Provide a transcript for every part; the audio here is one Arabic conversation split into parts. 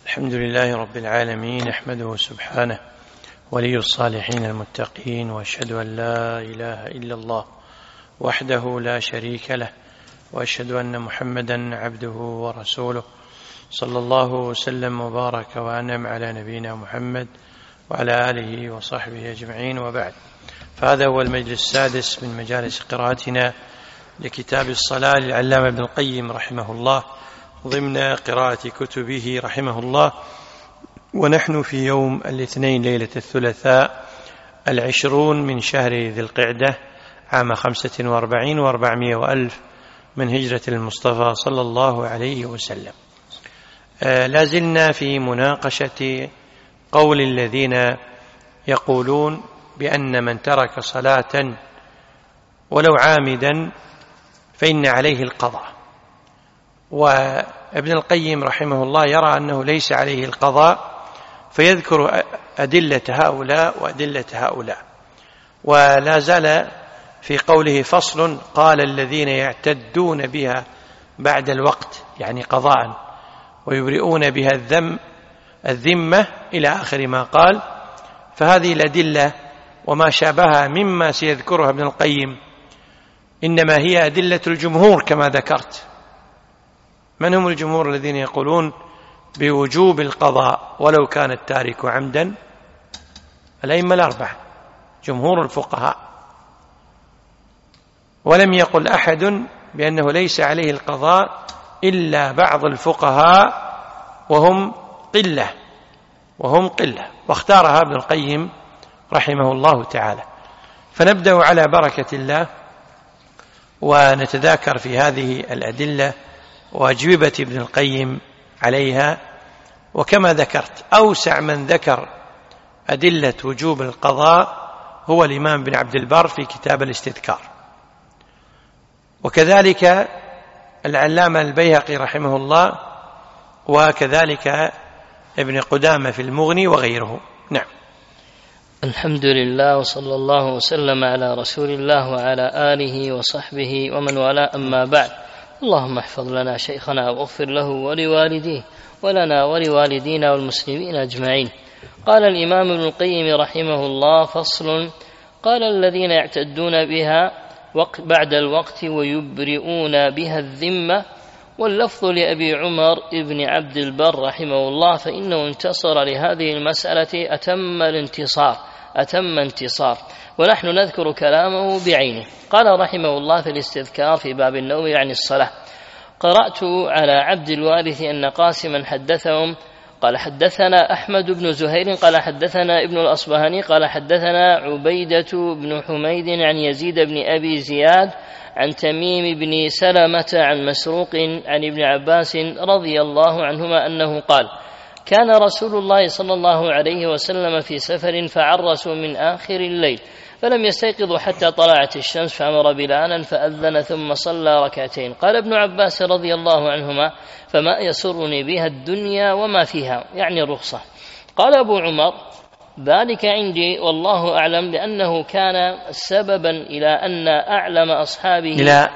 الحمد لله رب العالمين، نحمده سبحانه ولي الصالحين المتقين، وأشهد أن لا إله إلا الله وحده لا شريك له، وأشهد أن محمدا عبده ورسوله، صلى الله وسلم وبارك وأنعم على نبينا محمد وعلى آله وصحبه أجمعين، وبعد. فهذا هو المجلس السادس من مجالس قراءتنا لكتاب الصلاة للعلامة ابن القيم رحمه الله ضمن قراءة كتبه رحمه الله، ونحن في يوم الاثنين ليلة الثلاثاء 20 من شهر ذي القعدة عام 45 و400 وألف من هجرة المصطفى صلى الله عليه وسلم. لازلنا في مناقشة قول الذين يقولون بأن من ترك صلاة ولو عامدا فإن عليه القضاء، وابن القيم رحمه الله يرى أنه ليس عليه القضاء، فيذكر أدلة هؤلاء وأدلة هؤلاء. ولا زال في قوله فصل: قال الذين يعتدون بها بعد الوقت، يعني قضاء، ويبرئون بها الذمة إلى آخر ما قال. فهذه الأدلة وما شابهها مما سيذكرها ابن القيم إنما هي أدلة الجمهور كما ذكرت. من هم الجمهور الذين يقولون بوجوب القضاء ولو كان التارك عمدا؟ الأئمة الأربعة، جمهور الفقهاء. ولم يقل أحد بأنه ليس عليه القضاء إلا بعض الفقهاء وهم قلة، واختارها ابن القيم رحمه الله تعالى. فنبدأ على بركة الله ونتذاكر في هذه الأدلة وأجوبة ابن القيم عليها. وكما ذكرت، أوسع من ذكر أدلة وجوب القضاء هو الإمام بن عبد البر في كتاب الاستذكار، وكذلك العلامة البيهقي رحمه الله، وكذلك ابن قدامة في المغني وغيره. نعم. الحمد لله، وصلى الله وسلم على رسول الله وعلى آله وصحبه ومن والاه، أما بعد. اللهم احفظ لنا شيخنا واغفر له ولوالديه ولنا ولوالدينا والمسلمين أجمعين. قال الإمام ابن القيم رحمه الله: فصل. قال الذين يعتدون بها بعد الوقت ويبرئون بها الذمة. واللفظ لأبي عمر ابن عبد البر رحمه الله، فإنه انتصر لهذه المسألة أتم انتصار، ونحن نذكر كلامه بعينه. قال رحمه الله في الاستذكار في باب النوم عن الصلاة: قرأت على عبد الوارث أن قاسما حدثهم قال حدثنا أحمد بن زهير قال حدثنا ابن الأصبهاني قال حدثنا عبيدة بن حميد عن يزيد بن أبي زياد عن تميم بن سلمة عن مسروق عن ابن عباس رضي الله عنهما أنه قال: كان رسول الله صلى الله عليه وسلم في سفر فعرسوا من آخر الليل فلم يستيقظوا حتى طلعت الشمس، فأمر بلالا فأذن ثم صلى ركعتين. قال ابن عباس رضي الله عنهما: فما يسرني بها الدنيا وما فيها، يعني الرخصة. قال أبو عمر: ذلك عندي والله أعلم، لأنه كان سببا إلى أن أعلم أصحابه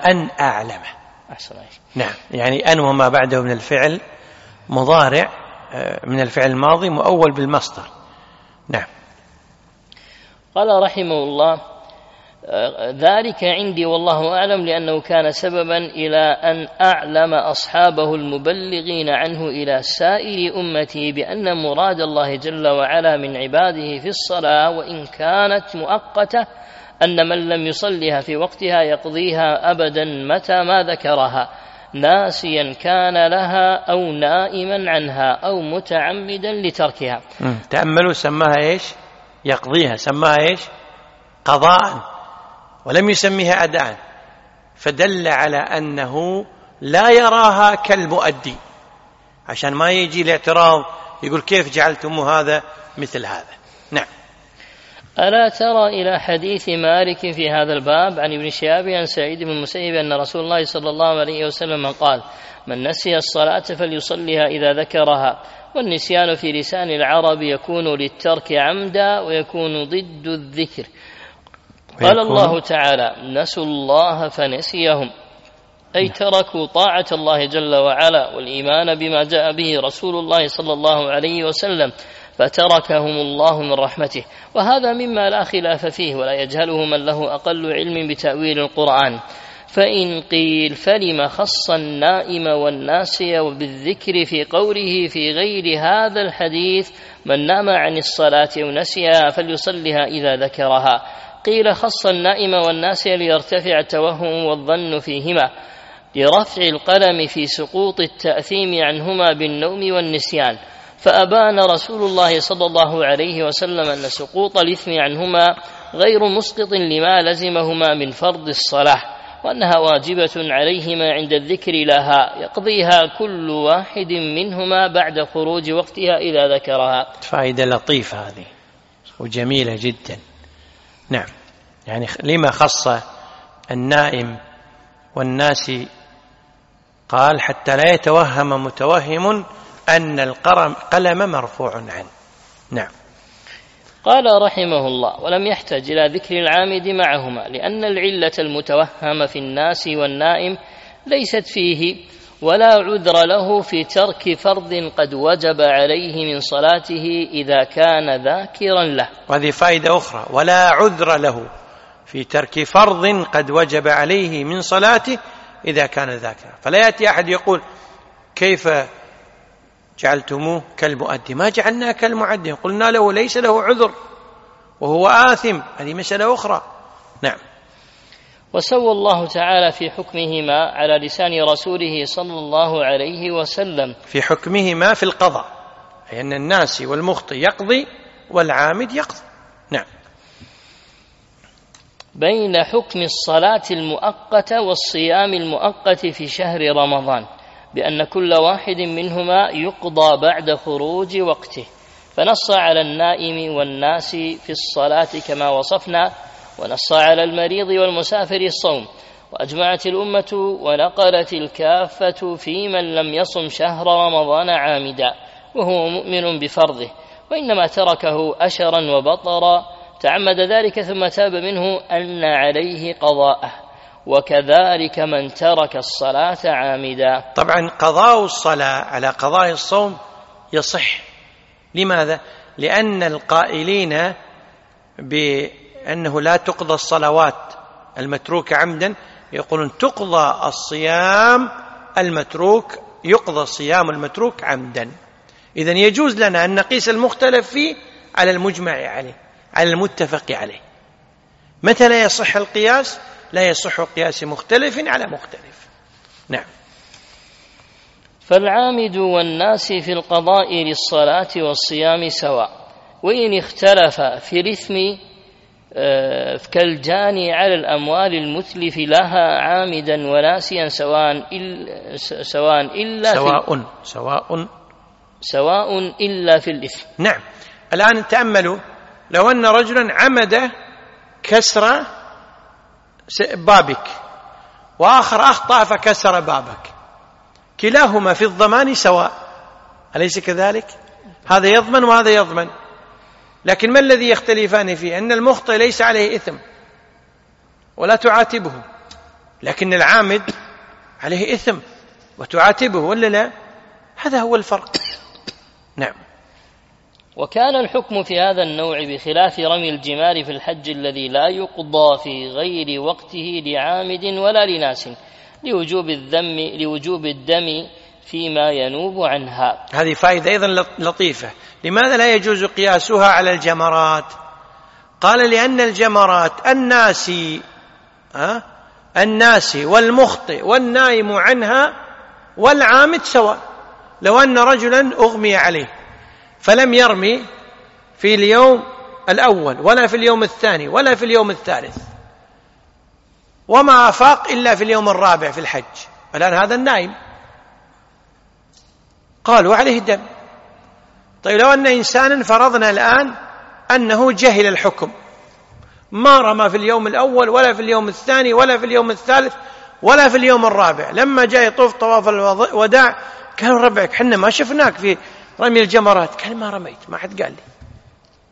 نعم، يعني أن وما بعده من الفعل مضارع من الفعل الماضي مؤول بالمصدر. نعم. قال رحمه الله: ذلك عندي والله أعلم، لأنه كان سببا إلى أن أعلم أصحابه المبلغين عنه إلى سائر أمته بأن مراد الله جل وعلا من عباده في الصلاة وإن كانت مؤقتة أن من لم يصلها في وقتها يقضيها أبدا متى ما ذكرها، ناسيا كان لها أو نائما عنها أو متعمدا لتركها. تأملوا، سماها إيش؟ يقضيها، سماها إيش؟ قضاء، ولم يسميها أداء، فدل على أنه لا يراها كالمؤدي، عشان ما يجي الاعتراض يقول كيف جعلتم هذا مثل هذا. نعم. ألا ترى إلى حديث مالك في هذا الباب عن ابن شهاب عن سعيد بن المسيب أن رسول الله صلى الله عليه وسلم قال: من نسي الصلاة فليصليها إذا ذكرها. والنسيان في لسان العرب يكون للترك عمدا ويكون ضد الذكر. قال الله تعالى: نسوا الله فنسيهم. أي تركوا طاعة الله جل وعلا والإيمان بما جاء به رسول الله صلى الله عليه وسلم، فتركهم الله من رحمته. وهذا مما لا خلاف فيه ولا يجهله من له أقل علم بتأويل القرآن. فإن قيل فلم خص النائم والناسي بالذكر في قوله في غير هذا الحديث من نام عن الصلاة أو نسيها فليصلها إذا ذكرها؟ قيل خص النائم والناسي ليرتفع التوهم والظن فيهما، لرفع القلم في سقوط التأثيم عنهما بالنوم والنسيان، فأبان رسول الله صلى الله عليه وسلم أن سقوط الإثم عنهما غير مسقط لما لزمهما من فرض الصلاة، وأنها واجبة عليهما عند الذكر لها يقضيها كل واحد منهما بعد خروج وقتها إذا ذكرها. فائدة لطيفة هذه وجميلة جدا. نعم، يعني لما خص النائم والناسي؟ قال حتى لا يتوهم متوهم أن القلم مرفوع عنه. نعم. قال رحمه الله: ولم يحتج إلى ذكر العامد معهما، لأن العلة المتوهم في الناس والنائم ليست فيه، ولا عذر له في ترك فرض قد وجب عليه من صلاته إذا كان ذاكرا له. وهذه فائدة أخرى، ولا عذر له في ترك فرض قد وجب عليه من صلاته إذا كان ذاكرا. فلا يأتي أحد يقول كيف جعلتموه كالمؤدي؟ ما جعلناه كالمؤدي، قلنا له ليس له عذر وهو آثم، هذه مسألة أخرى. نعم. وسوى الله تعالى في حكمهما على لسان رسوله صلى الله عليه وسلم في حكمهما في القضاء، أي أن الناسي والمخطئ يقضي والعامد يقضي. نعم. بين حكم الصلاة المؤقتة والصيام المؤقت في شهر رمضان، بأن كل واحد منهما يقضى بعد خروج وقته، فنص على النائم والناس في الصلاة كما وصفنا، ونص على المريض والمسافر الصوم، وأجمعت الأمة ونقلت الكافة في من لم يصم شهر رمضان عامدا وهو مؤمن بفرضه، وإنما تركه أشرا وبطرا تعمد ذلك ثم تاب منه أن عليه قضاءه، وكذلك من ترك الصلاة عامدا. طبعا قضاء الصلاة على قضاء الصوم يصح. لماذا؟ لأن القائلين بأنه لا تقضى الصلوات المتروكة عمدا يقولون تقضى الصيام المتروك، يقضى الصيام المتروك عمدا. إذن يجوز لنا أن نقيس المختلف فيه على المجمع عليه، على المتفق عليه. متى لا يصح القياس؟ لا يصح قياس مختلف على مختلف. نعم. فالعامد والناس في القضاء للصلاة والصيام سواء، وإن اختلف في الإثم كالجاني على الأموال المتلف لها عامدا وناسيا سواء إلا في الإثم. نعم. الآن تأملوا، لو أن رجلا عمد كسر بابك وآخر أخطأ فكسر بابك، كلاهما في الضمان سواء، أليس كذلك؟ هذا يضمن وهذا يضمن، لكن ما الذي يختلفان فيه؟ أن المخطئ ليس عليه إثم ولا تعاتبه، لكن العامد عليه إثم وتعاتبه، ولا لا؟ هذا هو الفرق. نعم. وكان الحكم في هذا النوع بخلاف رمي الجمار في الحج الذي لا يقضى في غير وقته لعامد ولا لناس، لوجوب الدم فيما ينوب عنها. هذه فائدة أيضا لطيفة. لماذا لا يجوز قياسها على الجمرات؟ قال لأن الجمرات الناسي والمخطئ والنائم عنها والعامد سواء. لو أن رجلا أغمي عليه فلم يرمي في اليوم الأول ولا في اليوم الثاني ولا في اليوم الثالث، وما أفاق إلا في اليوم الرابع في الحج، الآن هذا النائم قالوا عليه دم. طيب لو أن إنسانا فرضنا الآن أنه جهل الحكم، ما رمى في اليوم الأول ولا في اليوم الثاني ولا في اليوم الثالث ولا في اليوم الرابع، لما جاء يطوف طواف الوداع قالوا ربعك حنا ما شفناك في رمي الجمرات، قال ما رميت، ما حد قال لي.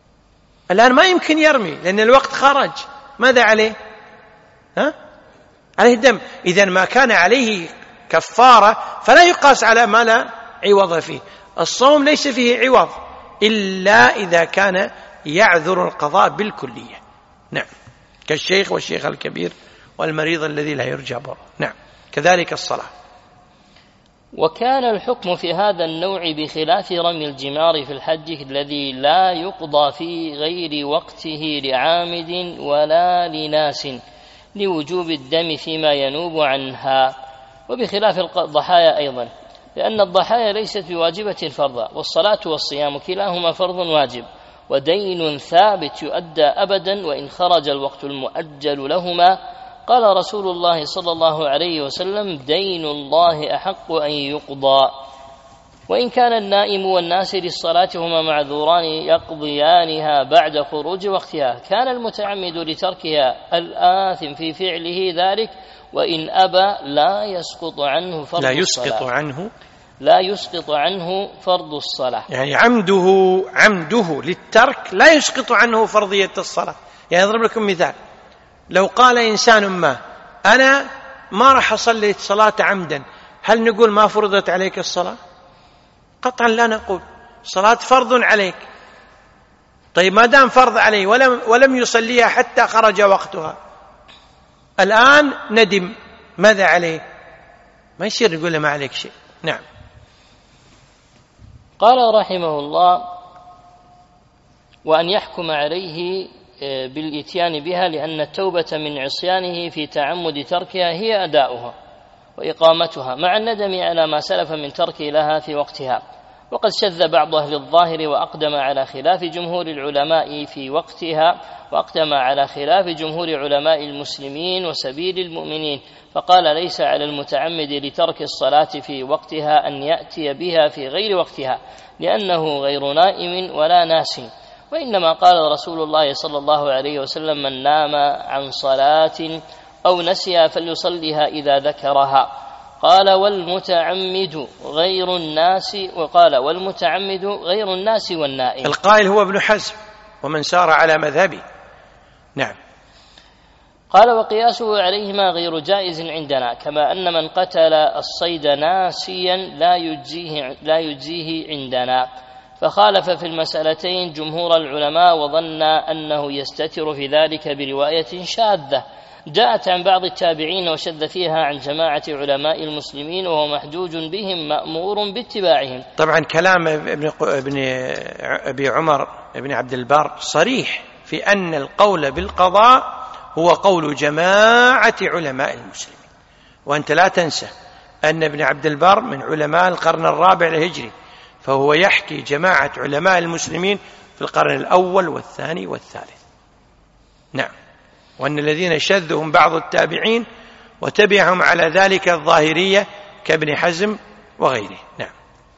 الآن ما يمكن يرمي لأن الوقت خرج، ماذا عليه؟ عليه دم. إذن ما كان عليه كفارة فلا يقاس على ما لا عوض فيه. الصوم ليس فيه عوض إلا إذا كان يعذر القضاء بالكلية. نعم، كالشيخ والشيخ الكبير والمريض الذي لا يرجى بره. نعم، كذلك الصلاة. وكان الحكم في هذا النوع بخلاف رمي الجمار في الحج الذي لا يقضى في غير وقته لعامد ولا لناس لوجوب الدم فيما ينوب عنها، وبخلاف الضحايا أيضا، لأن الضحايا ليست بواجبة فرضا، والصلاة والصيام كلاهما فرض واجب ودين ثابت يؤدى أبدا وإن خرج الوقت المؤجل لهما. قال رسول الله صلى الله عليه وسلم: دين الله أحق أن يقضى. وإن كان النائم والناس للصلاة هما معذوران يقضيانها بعد خروج وقتها، كان المتعمد لتركها الآثم في فعله ذلك، وإن أبى لا يسقط عنه فرض الصلاة. لا يسقط عنه فرض الصلاة، يعني عمده للترك لا يسقط عنه فرضية الصلاة. يعني أضرب لكم مثال: لو قال إنسان ما أنا ما راح أصلي صلاة عمدا، هل نقول ما فرضت عليك الصلاة؟ قطعا لا نقول، صلاة فرض عليك. طيب ما دام فرض عليه ولم يصليها حتى خرج وقتها، الآن ندم، ماذا عليه؟ ما يصير نقول له ما عليك شيء. نعم. قال رحمه الله: وأن يحكم عليه بالإتيان بها، لأن التوبة من عصيانه في تعمد تركها هي أداؤها وإقامتها مع الندم على ما سلف من ترك لها في وقتها. وقد شذ بعض أهل الظاهر وأقدم على خلاف جمهور العلماء في وقتها، وأقدم على خلاف جمهور علماء المسلمين وسبيل المؤمنين، فقال: ليس على المتعمد لترك الصلاة في وقتها أن يأتي بها في غير وقتها، لأنه غير نائم ولا ناس، وإنما قال رسول الله صلى الله عليه وسلم: من نام عن صلاة أو نسيها فليصليها إذا ذكرها. قال: والمتعمد غير الناس، وقال: والمتعمد غير الناس والنائم. القائل هو ابن حزم ومن سار على مذهبه. نعم. قال: وقياسه عليهما غير جائز عندنا، كما أن من قتل الصيد ناسيا لا يجزيه عندنا. فخالف في المسألتين جمهور العلماء، وظن أنه يستتر في ذلك برواية شاذة جاءت عن بعض التابعين وشذ فيها عن جماعة علماء المسلمين، وهو محجوج بهم مأمور باتباعهم. طبعا كلام ابن أبي عمر ابن عبد البر صريح في أن القول بالقضاء هو قول جماعة علماء المسلمين. وأنت لا تنسى أن ابن عبد البر من علماء القرن الرابع الهجري، فهو يحكي جماعة علماء المسلمين في القرن الأول والثاني والثالث. نعم. وأن الذين شذهم بعض التابعين وتبعهم على ذلك الظاهرية كابن حزم وغيره. نعم.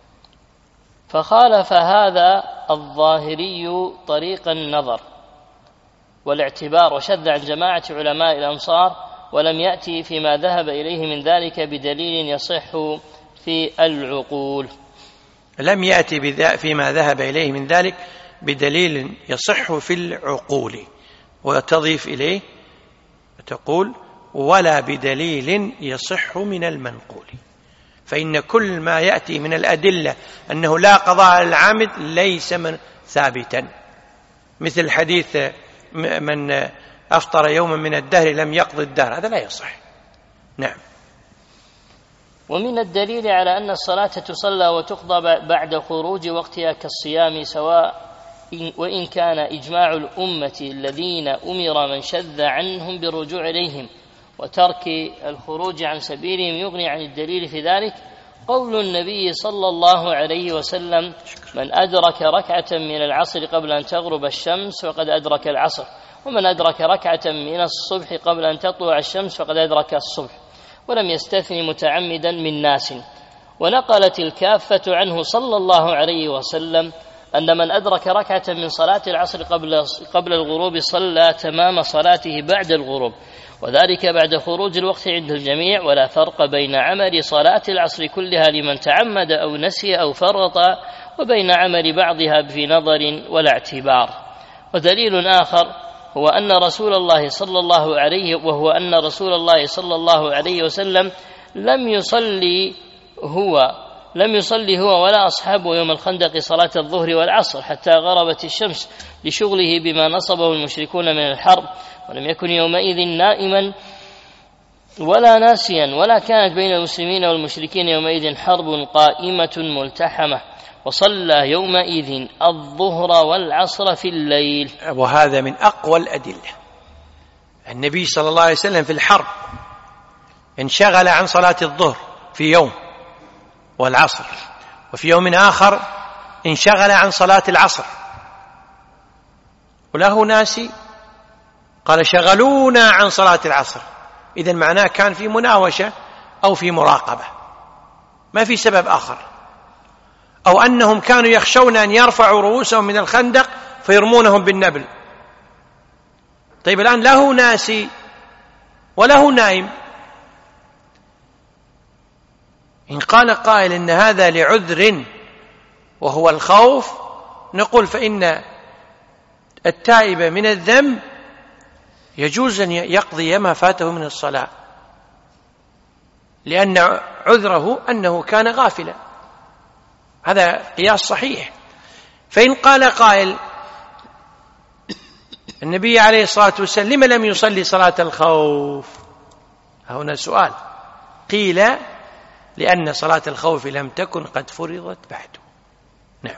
فخالف هذا الظاهري طريق النظر والاعتبار، وشذ عن جماعة علماء الأمصار، ولم يأتي فيما ذهب إليه من ذلك بدليل يصح في العقول. لم يأتي فيما ذهب إليه من ذلك بدليل يصح في العقول، وتضيف إليه وتقول: ولا بدليل يصح من المنقول. فإن كل ما يأتي من الأدلة أنه لا قضاء على العامد ليس ثابتا، مثل حديث من أفطر يوما من الدهر لم يقض الدهر، هذا لا يصح. نعم. ومن الدليل على أن الصلاة تصلى وتقضى بعد خروج وقتها كالصيام سواء، وإن كان إجماع الأمة الذين أمر من شذ عنهم بالرجوع إليهم وترك الخروج عن سبيلهم يغني عن الدليل في ذلك قول النبي صلى الله عليه وسلم: من أدرك ركعة من العصر قبل أن تغرب الشمس فقد أدرك العصر، ومن أدرك ركعة من الصبح قبل أن تطلع الشمس فقد أدرك الصبح، ولم يستثني متعمدا من ناس. ونقلت الكافة عنه صلى الله عليه وسلم أن من أدرك ركعة من صلاة العصر قبل الغروب صلى تمام صلاته بعد الغروب، وذلك بعد خروج الوقت عند الجميع، ولا فرق بين عمل صلاة العصر كلها لمن تعمد أو نسي أو فرط وبين عمل بعضها في نظر ولا اعتبار. ودليل آخر وهو أن رسول الله صلى الله عليه وسلم لم يصلي هو ولا أصحابه يوم الخندق صلاة الظهر والعصر حتى غربت الشمس لشغله بما نصبه المشركون من الحرب، ولم يكن يومئذ نائما ولا ناسيا، ولا كانت بين المسلمين والمشركين يومئذ حرب قائمة ملتحمة، وصلى يومئذ الظهر والعصر في الليل. وهذا من أقوى الأدلة. النبي صلى الله عليه وسلم في الحرب انشغل عن صلاة الظهر في يوم والعصر، وفي يوم آخر انشغل عن صلاة العصر، وله ناسي قال شغلونا عن صلاة العصر، إذن معناه كان في مناوشة أو في مراقبة، ما في سبب آخر، أو أنهم كانوا يخشون أن يرفعوا رؤوسهم من الخندق فيرمونهم بالنبل. طيب الآن له ناسي وله نائم، إن قال قائل إن هذا لعذر وهو الخوف، نقول فإن التائب من الذنب يجوز أن يقضي ما فاته من الصلاة، لأن عذره أنه كان غافلا، هذا قياس صحيح. فإن قال قائل النبي عليه الصلاة والسلام لما لم يصلي صلاة الخوف؟ هنا سؤال. قيل لأن صلاة الخوف لم تكن قد فرضت بعده. نعم.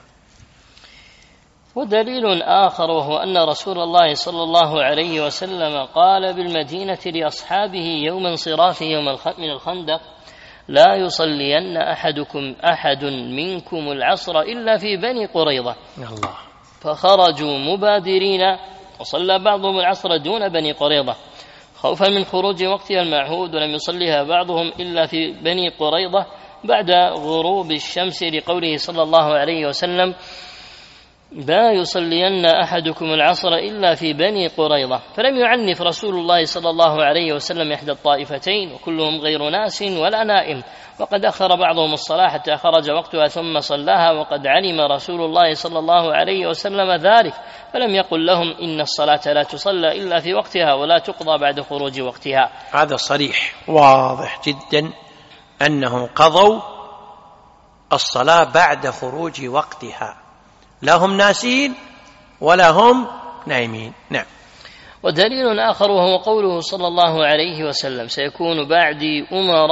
ودليل آخر وهو أن رسول الله صلى الله عليه وسلم قال بالمدينة لأصحابه يوم انصرافه من الخندق: لا يصلين أحد منكم العصر إلا في بني قريظة. الله. فخرجوا مبادرين، وصلى بعضهم العصر دون بني قريظة خوفا من خروج وقتها المعهود، ولم يصليها بعضهم إلا في بني قريظة بعد غروب الشمس، لقوله صلى الله عليه وسلم: لا يصلين أحدكم العصر إلا في بني قريظة. فلم يعنف رسول الله صلى الله عليه وسلم إحدى الطائفتين، وكلهم غير ناس ولا نائم، وقد أخر بعضهم الصلاة حتى خرج وقتها ثم صلاها، وقد علم رسول الله صلى الله عليه وسلم ذلك، فلم يقل لهم إن الصلاة لا تصلى إلا في وقتها ولا تقضى بعد خروج وقتها. هذا صريح واضح جدا أنهم قضوا الصلاة بعد خروج وقتها، لا هم ناسين ولا هم نايمين. نعم. ودليل آخر وهو قوله صلى الله عليه وسلم: سيكون بعدي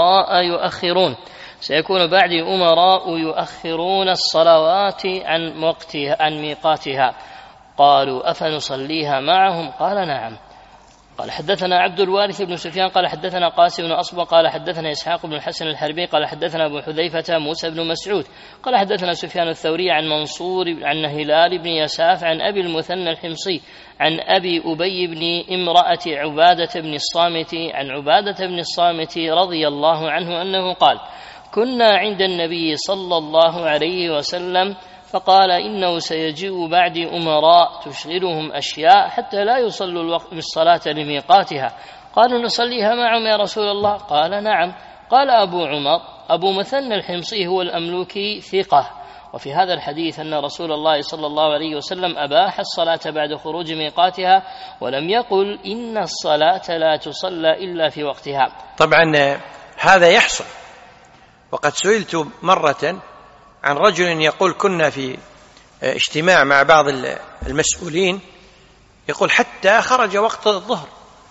أمراء يؤخرون الصلوات عن ميقاتها. قالوا: أفنصليها معهم؟ قال: نعم. قال: حدثنا عبد الوارث بن سفيان قال حدثنا قاسم بن أصبغ قال حدثنا إسحاق بن الحسن الحربي قال حدثنا أبو حذيفة موسى بن مسعود قال حدثنا سفيان الثوري عن منصور عن هلال بن يساف عن أبي المثنى الحمصي عن أبي أبي بن امرأة عبادة بن الصامت رضي الله عنه أنه قال: كنا عند النبي صلى الله عليه وسلم فقال: إنه سيجيء بعدي أمراء تشغلهم أشياء حتى لا يصلوا الصلاة لميقاتها. قالوا: نصليها معهم يا رسول الله؟ قال: نعم. قال أبو عمر: أبو مثنى الحمصي هو الأملوكي ثقة. وفي هذا الحديث أن رسول الله صلى الله عليه وسلم أباح الصلاة بعد خروج ميقاتها، ولم يقل إن الصلاة لا تصلى إلا في وقتها. طبعا هذا يحصل، وقد سئلت مرة عن رجل يقول: كنا في اجتماع مع بعض المسؤولين، يقول حتى خرج وقت الظهر،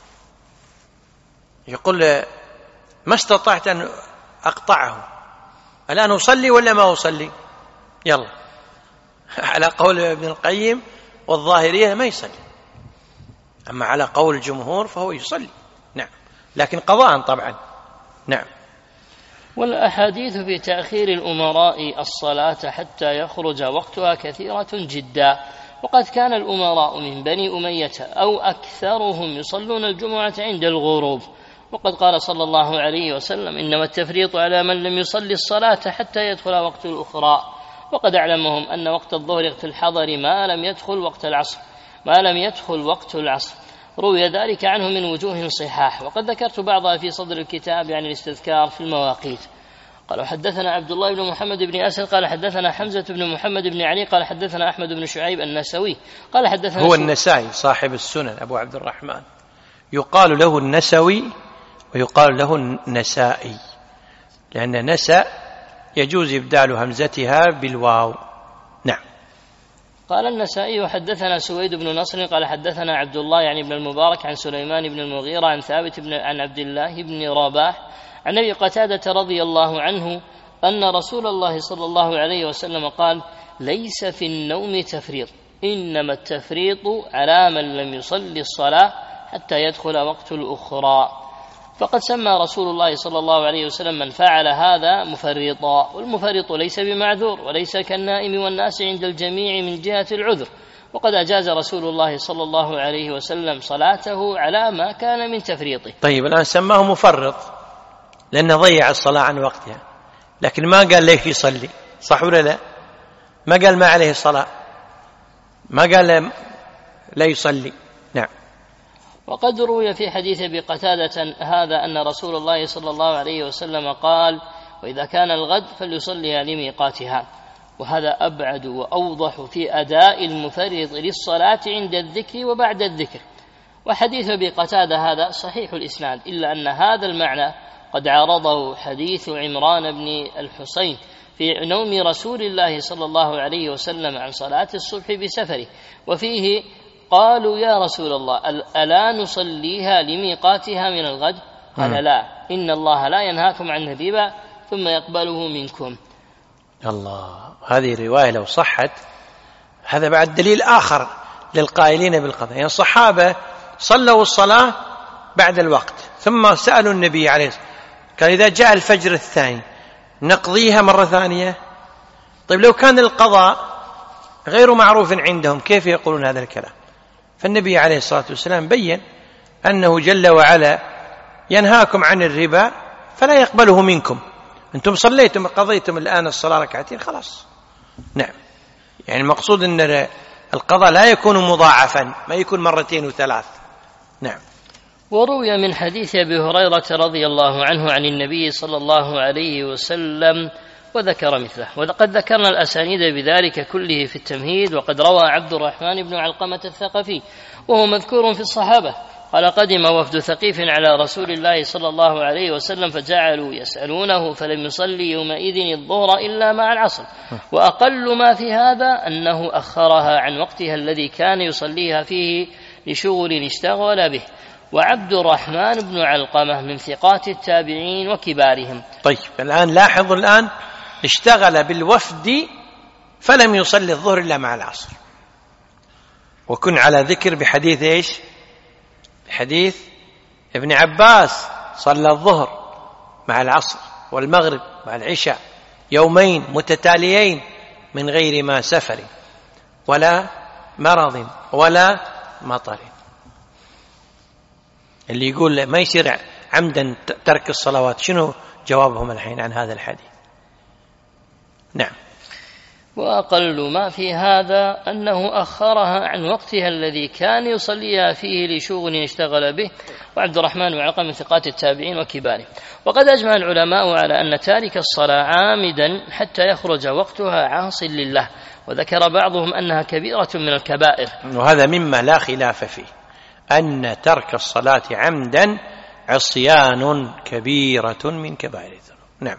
يقول ما استطعت أن أقطعه، الآن أصلي ولا ما أصلي؟ يلا، على قول ابن القيم والظاهرية ما يصلي، أما على قول الجمهور فهو يصلي. نعم، لكن قضاء طبعا. نعم. والأحاديث في تأخير الأمراء الصلاة حتى يخرج وقتها كثيرة جدا، وقد كان الأمراء من بني أمية أو أكثرهم يصلون الجمعة عند الغروب، وقد قال صلى الله عليه وسلم: إنما التفريط على من لم يصلي الصلاة حتى يدخل وقت الأخرى. وقد أعلمهم أن وقت الظهر في الحضر ما لم يدخل وقت العصر. روي ذلك عنه من وجوه صحاح، وقد ذكرت بعضها في صدر الكتاب عن الاستذكار في المواقيت. قال حدثنا عبد الله بن محمد بن أسد قال حدثنا حمزة بن محمد بن علي قال حدثنا أحمد بن شعيب النسوي قال حدثنا هو النسائي صاحب السنن أبو عبد الرحمن، يقال له النسوي ويقال له النسائي، لأن نسأ يجوز إبدال همزتها بالواو. نعم. قال النسائي حدثنا سويد بن نصر قال حدثنا عبد الله يعني بن المبارك عن سليمان بن المغيرة عن ثابت عن عبد الله بن رباح عن أبي قتادة رضي الله عنه أن رسول الله صلى الله عليه وسلم قال: ليس في النوم تفريط، إنما التفريط على من لم يصلي الصلاة حتى يدخل وقت الأخرى. فقد سمى رسول الله صلى الله عليه وسلم من فعل هذا مفرطا، والمفرط ليس بمعذور وليس كالنائم والناس عند الجميع من جهة العذر، وقد أجاز رسول الله صلى الله عليه وسلم صلاته على ما كان من تفريطه. طيب الآن سماه مفرط لأنه ضيع الصلاة عن وقتها، لكن ما قال ليش يصلي، صح ولا لا؟ ما قال ما عليه الصلاة، ما قال لا يصلي. نعم. وقد روي في حديث أبي قتادة هذا أن رسول الله صلى الله عليه وسلم قال: وإذا كان الغد فليصليها لميقاتها، وهذا أبعد وأوضح في أداء المفرط للصلاة عند الذكر وبعد الذكر. وحديث أبي قتادة هذا صحيح الإسناد، إلا أن هذا المعنى قد عارضه حديث عمران بن الحصين في نوم رسول الله صلى الله عليه وسلم عن صلاة الصبح بسفره، وفيه قالوا: يا رسول الله ألا نصليها لميقاتها من الغد؟ قال: لا، إن الله لا ينهاكم عن الربا ثم يقبله منكم. الله، هذه الرواية لو صحت هذا بعد دليل آخر للقائلين بالقضاء. يعني الصحابة صلوا الصلاة بعد الوقت ثم سألوا النبي عليه الصلاة والسلام قال: إذا جاء الفجر الثاني نقضيها مرة ثانية؟ طيب لو كان القضاء غير معروف عندهم كيف يقولون هذا الكلام؟ فالنبي عليه الصلاة والسلام بيّن أنه جل وعلا ينهاكم عن الربا فلا يقبله منكم، أنتم صليتم قضيتم الآن الصلاة ركعتين خلاص. نعم. يعني المقصود أن القضاء لا يكون مضاعفا، ما يكون مرتين وثلاث. نعم. وروي من حديث أبي هريرة رضي الله عنه عن النبي صلى الله عليه وسلم وذكر مثله، وقد ذكرنا الأسانيد بذلك كله في التمهيد. وقد روى عبد الرحمن بن علقمة الثقفي وهو مذكور في الصحابة قال: قدم وفد ثقيف على رسول الله صلى الله عليه وسلم فجعلوا يسألونه فلم يصلي يومئذ الظهر إلا مع العصر، وأقل ما في هذا أنه أخرها عن وقتها الذي كان يصليها فيه لشغل اشتغل به. وعبد الرحمن بن علقمة من ثقات التابعين وكبارهم. طيب الآن لاحظوا، الآن اشتغل بالوفد فلم يصلي الظهر إلا مع العصر، وكن على ذكر بحديث إيش؟ بحديث ابن عباس صلى الظهر مع العصر والمغرب مع العشاء يومين متتاليين من غير ما سفر ولا مرض ولا مطر. اللي يقول ما يصير عمدا ترك الصلوات، شنو جوابهم الحين عن هذا الحديث؟ نعم. وأقل ما في هذا أنه أخرها عن وقتها الذي كان يصليها فيه لشغل اشتغل به. وعبد الرحمن بن علقمة من ثقات التابعين وكبارهم. وقد أجمع العلماء على أن تارك الصلاة عامدا حتى يخرج وقتها عاص لله، وذكر بعضهم أنها كبيرة من الكبائر، وهذا مما لا خلاف فيه، أن ترك الصلاة عمدا عصيان كبيرة من كبائر الذنوب. نعم.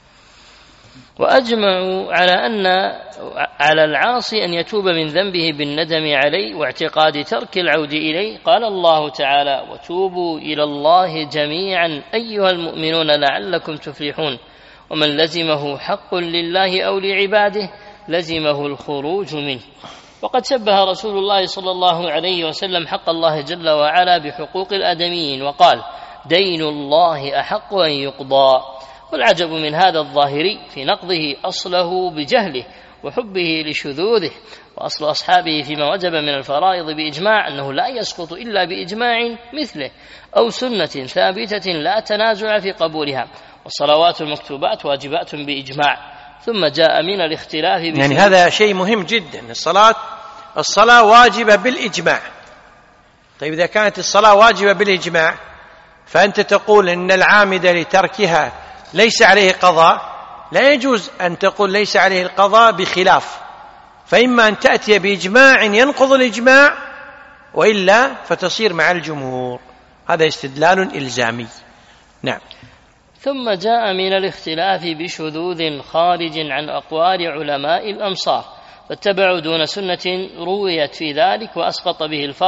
وأجمعوا على العاصي أن يتوب من ذنبه بالندم عليه واعتقاد ترك العود إليه. قال الله تعالى: وتوبوا إلى الله جميعا أيها المؤمنون لعلكم تفلحون. ومن لزمه حق لله أو لعباده لزمه الخروج منه. وقد شبه رسول الله صلى الله عليه وسلم حق الله جل وعلا بحقوق الآدميين وقال: دين الله أحق أن يقضى. والعجب من هذا الظاهري في نقضه أصله بجهله وحبه لشذوذه، وأصل أصحابه فيما وجب من الفرائض بإجماع أنه لا يسقط إلا بإجماع مثله أو سنة ثابتة لا تنازع في قبولها، والصلوات المكتوبات واجبات بإجماع. ثم جاء من الاختلاف يعني هذا شيء مهم جدا، الصلاة واجبة بالإجماع. طيب إذا كانت الصلاة واجبة بالإجماع فأنت تقول إن العامد لتركها ليس عليه قضاء، لا يجوز أن تقول ليس عليه القضاء بخلاف، فإما أن تأتي بإجماع ينقض الإجماع، وإلا فتصير مع الجمهور. هذا استدلال إلزامي. نعم. ثم جاء من الاختلاف بشذوذ خارج عن أقوال علماء الأمصار، فاتبعوا دون سنة رويت في ذلك، وأسقط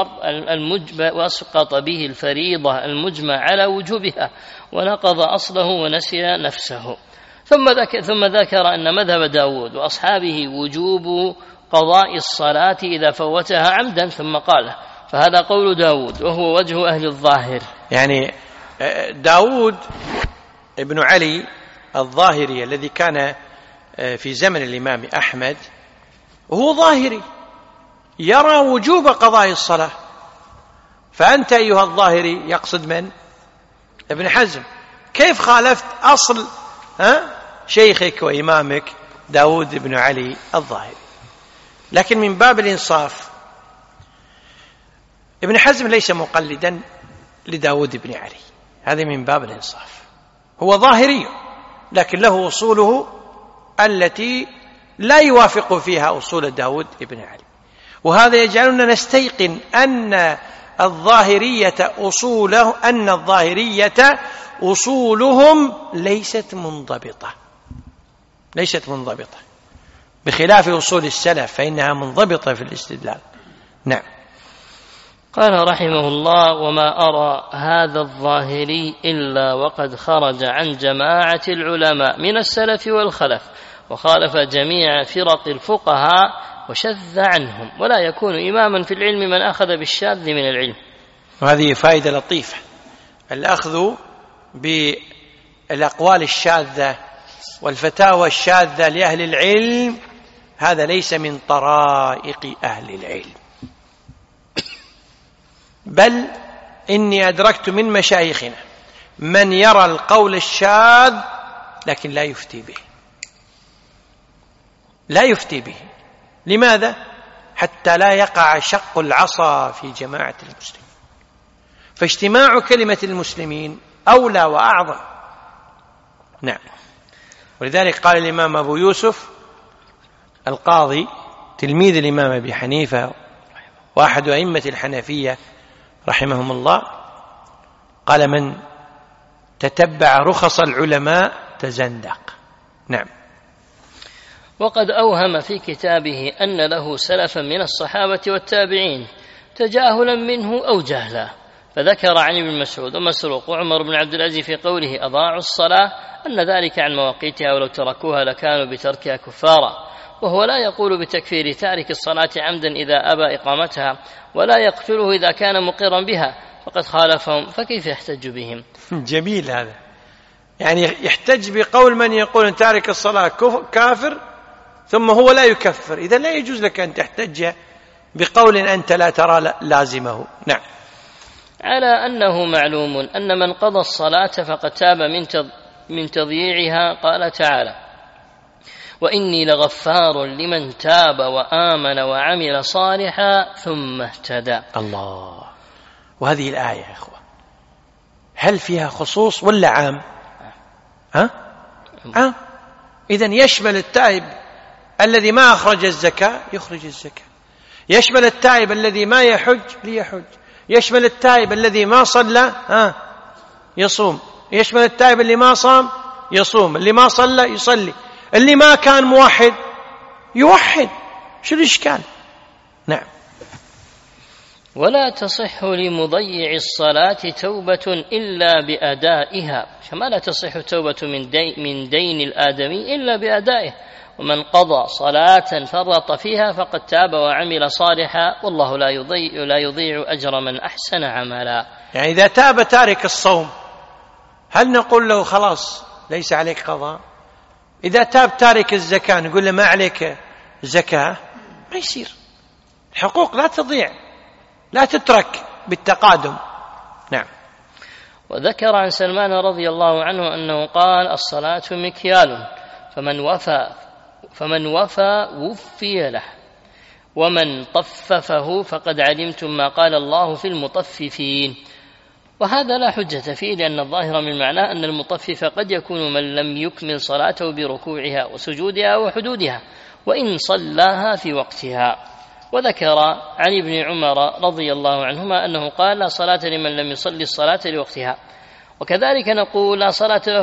به الفريضة المجمع على وجوبها، ونقض أصله ونسي نفسه. ثم ذكر أن مذهب داود وأصحابه وجوب قضاء الصلاة إذا فوتها عمدا، ثم قال فهذا قول داود وهو وجه أهل الظاهر. يعني داود ابن علي الظاهري الذي كان في زمن الإمام أحمد وهو ظاهري يرى وجوب قضاء الصلاة، فأنت أيها الظاهري يقصد من؟ ابن حزم، كيف خالفت أصل شيخك وإمامك داود بن علي الظاهري؟ لكن من باب الإنصاف ابن حزم ليس مقلدا لداود بن علي، هذا من باب الإنصاف، هو ظاهري لكن له أصوله التي لا يوافق فيها أصول داود بن علي، وهذا يجعلنا نستيقن أن الظاهرية أصولهم ليست منضبطة بخلاف أصول السلف فإنها منضبطة في الاستدلال. نعم. قال رحمه الله: وما أرى هذا الظاهري إلا وقد خرج عن جماعة العلماء من السلف والخلف، وخالف جميع فرق الفقهاء وشذ عنهم، ولا يكون إماما في العلم من أخذ بالشاذ من العلم. وهذه فائدة لطيفة، الأخذ بالأقوال الشاذة والفتاوى الشاذة لأهل العلم هذا ليس من طرائق أهل العلم، بل إني أدركت من مشايخنا من يرى القول الشاذ لكن لا يفتي به. لماذا؟ حتى لا يقع شق العصا في جماعة المسلمين، فاجتماع كلمة المسلمين أولى وأعظم. نعم. ولذلك قال الإمام أبو يوسف القاضي تلميذ الإمام أبي حنيفة وأحد أئمة الحنفية رحمهم الله، قال: من تتبع رخص العلماء تزندق. نعم. وقد أوهم في كتابه أن له سلفا من الصحابة والتابعين تجاهلا منه أو جهلا، فذكر عن ابن مسعود ومسروق وعمر بن عبد العزيز في قوله أضاعوا الصلاة أن ذلك عن مواقيتها، ولو تركوها لكانوا بتركها كفارا، وهو لا يقول بتكفير تارك الصلاة عمدا إذا أبى إقامتها، ولا يقتله إذا كان مقرا بها، فقد خالفهم، فكيف يحتج بهم؟ جميل هذا، يعني يحتج بقول من يقول تارك الصلاة كافر ثم هو لا يكفر، إذا لا يجوز لك أن تحتج بقول أنت لا ترى لازمه. نعم. على أنه معلوم أن من قضى الصلاة فقد تاب من تضييعها، قال تعالى: وإني لغفار لمن تاب وآمن وعمل صالحا ثم اهتدى. الله. وهذه الآية يا أخوة هل فيها خصوص ولا عام؟ عام. إذن يشمل التائب الذي ما أخرج الزكاة يخرج الزكاة، يشمل التائب الذي ما يحج ليحج، يشمل التائب الذي ما صلى يصوم، يشمل التائب اللي ما صام يصوم، اللي ما صلى يصلي، اللي ما كان موحد يوحد. شو الإشكال؟ نعم. ولا تصح لمضيع الصلاة توبة إلا بأدائها، كما لا تصح توبة من دين الآدمي إلا بأدائه، ومن قضى صلاة فرط فيها فقد تاب وعمل صالحا، والله لا يضيع أجر من أحسن عملا. يعني إذا تاب تارك الصوم هل نقول له خلاص ليس عليك قضاء؟ إذا تاب تارك الزكاة نقول له ما عليك زكاة؟ ما يصير. الحقوق لا تضيع، لا تترك بالتقادم. نعم. وذكر عن سلمان رضي الله عنه أنه قال: الصلاة مكيال، فمن وفى وفي له، ومن طففه فقد علمتم ما قال الله في المطففين. وهذا لا حجة فيه، لأن الظاهر من معناه أن المطفف قد يكون من لم يكمل صلاته بركوعها وسجودها وحدودها وإن صلاها في وقتها. وذكر عن ابن عمر رضي الله عنهما أنه قال: لا صلاة لمن لم يصلي الصلاة لوقتها. وكذلك نقول: لا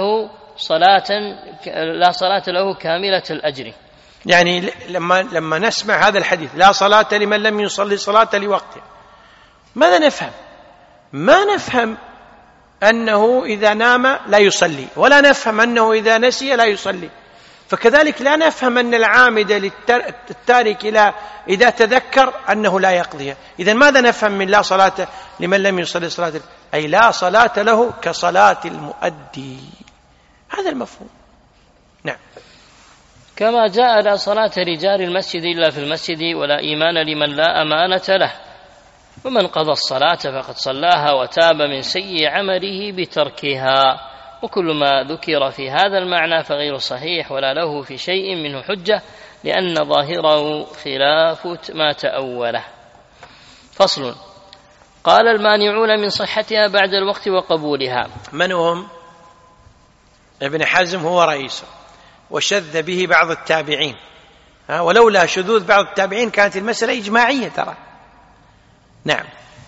صلاة له كاملة الأجر. يعني لما نسمع هذا الحديث لا صلاة لمن لم يصلي صلاة لوقتها، ماذا نفهم؟ ما نفهم أنه إذا نام لا يصلي، ولا نفهم أنه إذا نسي لا يصلي. فكذلك لا نفهم أن العامد للتارك إذا تذكر أنه لا يقضيها. إذن ماذا نفهم من لا صلاة لمن لم يصلي صلاة؟ أي لا صلاة له كصلاة المؤدي. هذا المفهوم. نعم. كما جاء: لا صلاة رجال المسجد إلا في المسجد، ولا إيمان لمن لا أمانة له، ومن قضى الصلاة فقد صلاها وتاب من سيء عمله بتركها. وكل ما ذكر في هذا المعنى فغير صحيح ولا له في شيء منه حجة، لأن ظاهره خلاف ما تأوله. فصل. قال: المانعون من صحتها بعد الوقت وقبولها. من هم؟ ابن حزم هو رئيسه، وشذ به بعض التابعين، ولولا شذوذ بعض التابعين كانت المسألة إجماعية ترى. نعم.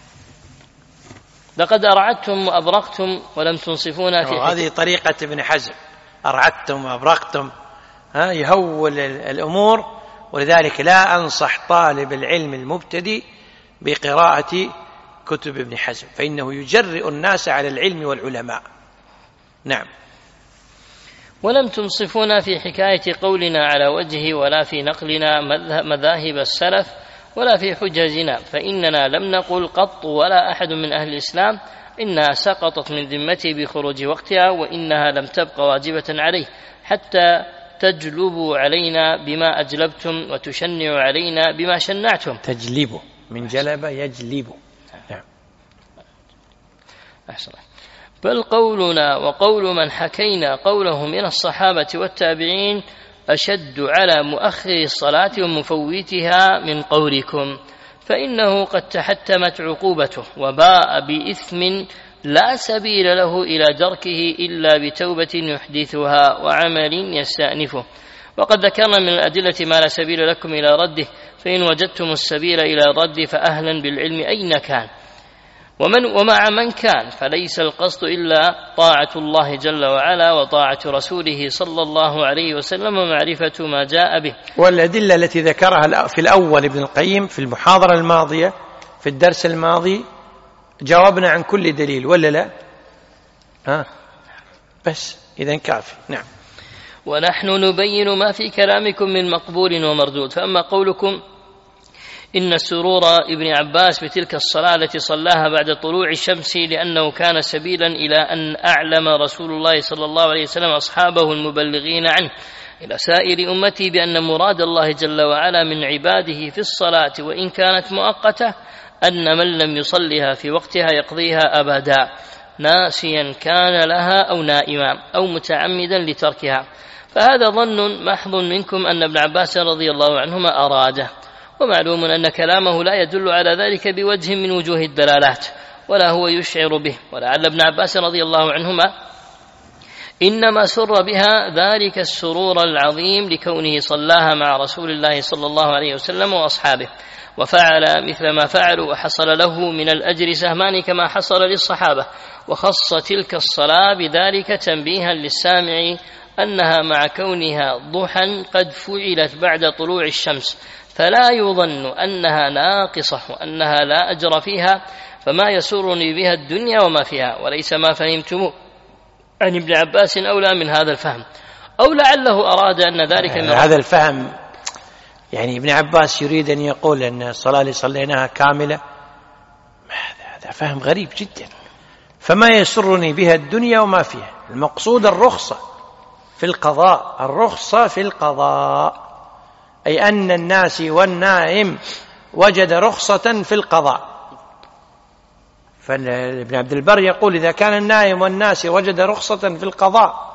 لقد أرعدتم وأبرقتم ولم تنصفونا في هذه طريقة ابن حزم، أرعدتم وأبرقتم، يهول الأمور. ولذلك لا أنصح طالب العلم المبتدئ بقراءة كتب ابن حزم، فإنه يجرئ الناس على العلم والعلماء. نعم. ولم تنصفونا في حكاية قولنا على وجهه، ولا في نقلنا مذاهب السلف، ولا في حججنا، فإننا لم نقل قط ولا أحد من أهل الإسلام إنها سقطت من ذمته بخروج وقتها، وإنها لم تبق واجبة عليه حتى تجلبوا علينا بما أجلبتم وتشنعوا علينا بما شنعتم. تجلبوا من جلب يجلب. نعم. أحسن. بل قولنا وقول من حكينا قوله من الصحابة والتابعين أشد على مؤخر الصلاة ومفوتها من قولكم، فإنه قد تحتمت عقوبته وباء بإثم لا سبيل له إلى دركه إلا بتوبة يحدثها وعمل يستأنفه. وقد ذكرنا من الأدلة ما لا سبيل لكم إلى رده، فإن وجدتم السبيل إلى الرد فأهلا بالعلم أين كان ومع من كان، فليس القصد إلا طاعة الله جل وعلا وطاعة رسوله صلى الله عليه وسلم ومعرفة ما جاء به. والأدلة التي ذكرها في الأول ابن القيم في المحاضرة الماضية في الدرس الماضي جاوبنا عن كل دليل ولا لا؟ بس إذن كافي. نعم. ونحن نبين ما في كلامكم من مقبول ومردود. فأما قولكم إن سرور ابن عباس بتلك الصلاة التي صلاها بعد طلوع الشمس لأنه كان سبيلا إلى أن أعلم رسول الله صلى الله عليه وسلم أصحابه المبلغين عنه إلى سائر أمتي بأن مراد الله جل وعلا من عباده في الصلاة وإن كانت مؤقتة أن من لم يصلها في وقتها يقضيها أبدا، ناسيا كان لها أو نائما أو متعمدا لتركها. فهذا ظن محض منكم أن ابن عباس رضي الله عنهما أراده، ومعلوم أن كلامه لا يدل على ذلك بوجه من وجوه الدلالات ولا هو يشعر به. ولعل ابن عباس رضي الله عنهما إنما سر بها ذلك السرور العظيم لكونه صلاها مع رسول الله صلى الله عليه وسلم وأصحابه، وفعل مثل ما فعلوا وحصل له من الأجر سهمان كما حصل للصحابة، وخص تلك الصلاة بذلك تنبيها للسامع أنها مع كونها ضحى قد فعلت بعد طلوع الشمس فلا يظن أنها ناقصة وأنها لا أجر فيها، فما يسرني بها الدنيا وما فيها. وليس ما فهمتم عن ابن عباس أولى من هذا الفهم، أو لعله أراد أن ذلك من هذا الفهم. يعني ابن عباس يريد أن يقول أن الصلاة اللي صليناها كاملة، هذا فهم غريب جدا. فما يسرني بها الدنيا وما فيها، المقصود الرخصة في القضاء، الرخصة في القضاء، أي أن الناس والنائم وجد رخصة في القضاء. فابن عبد البر يقول إذا كان النائم والناس وجد رخصة في القضاء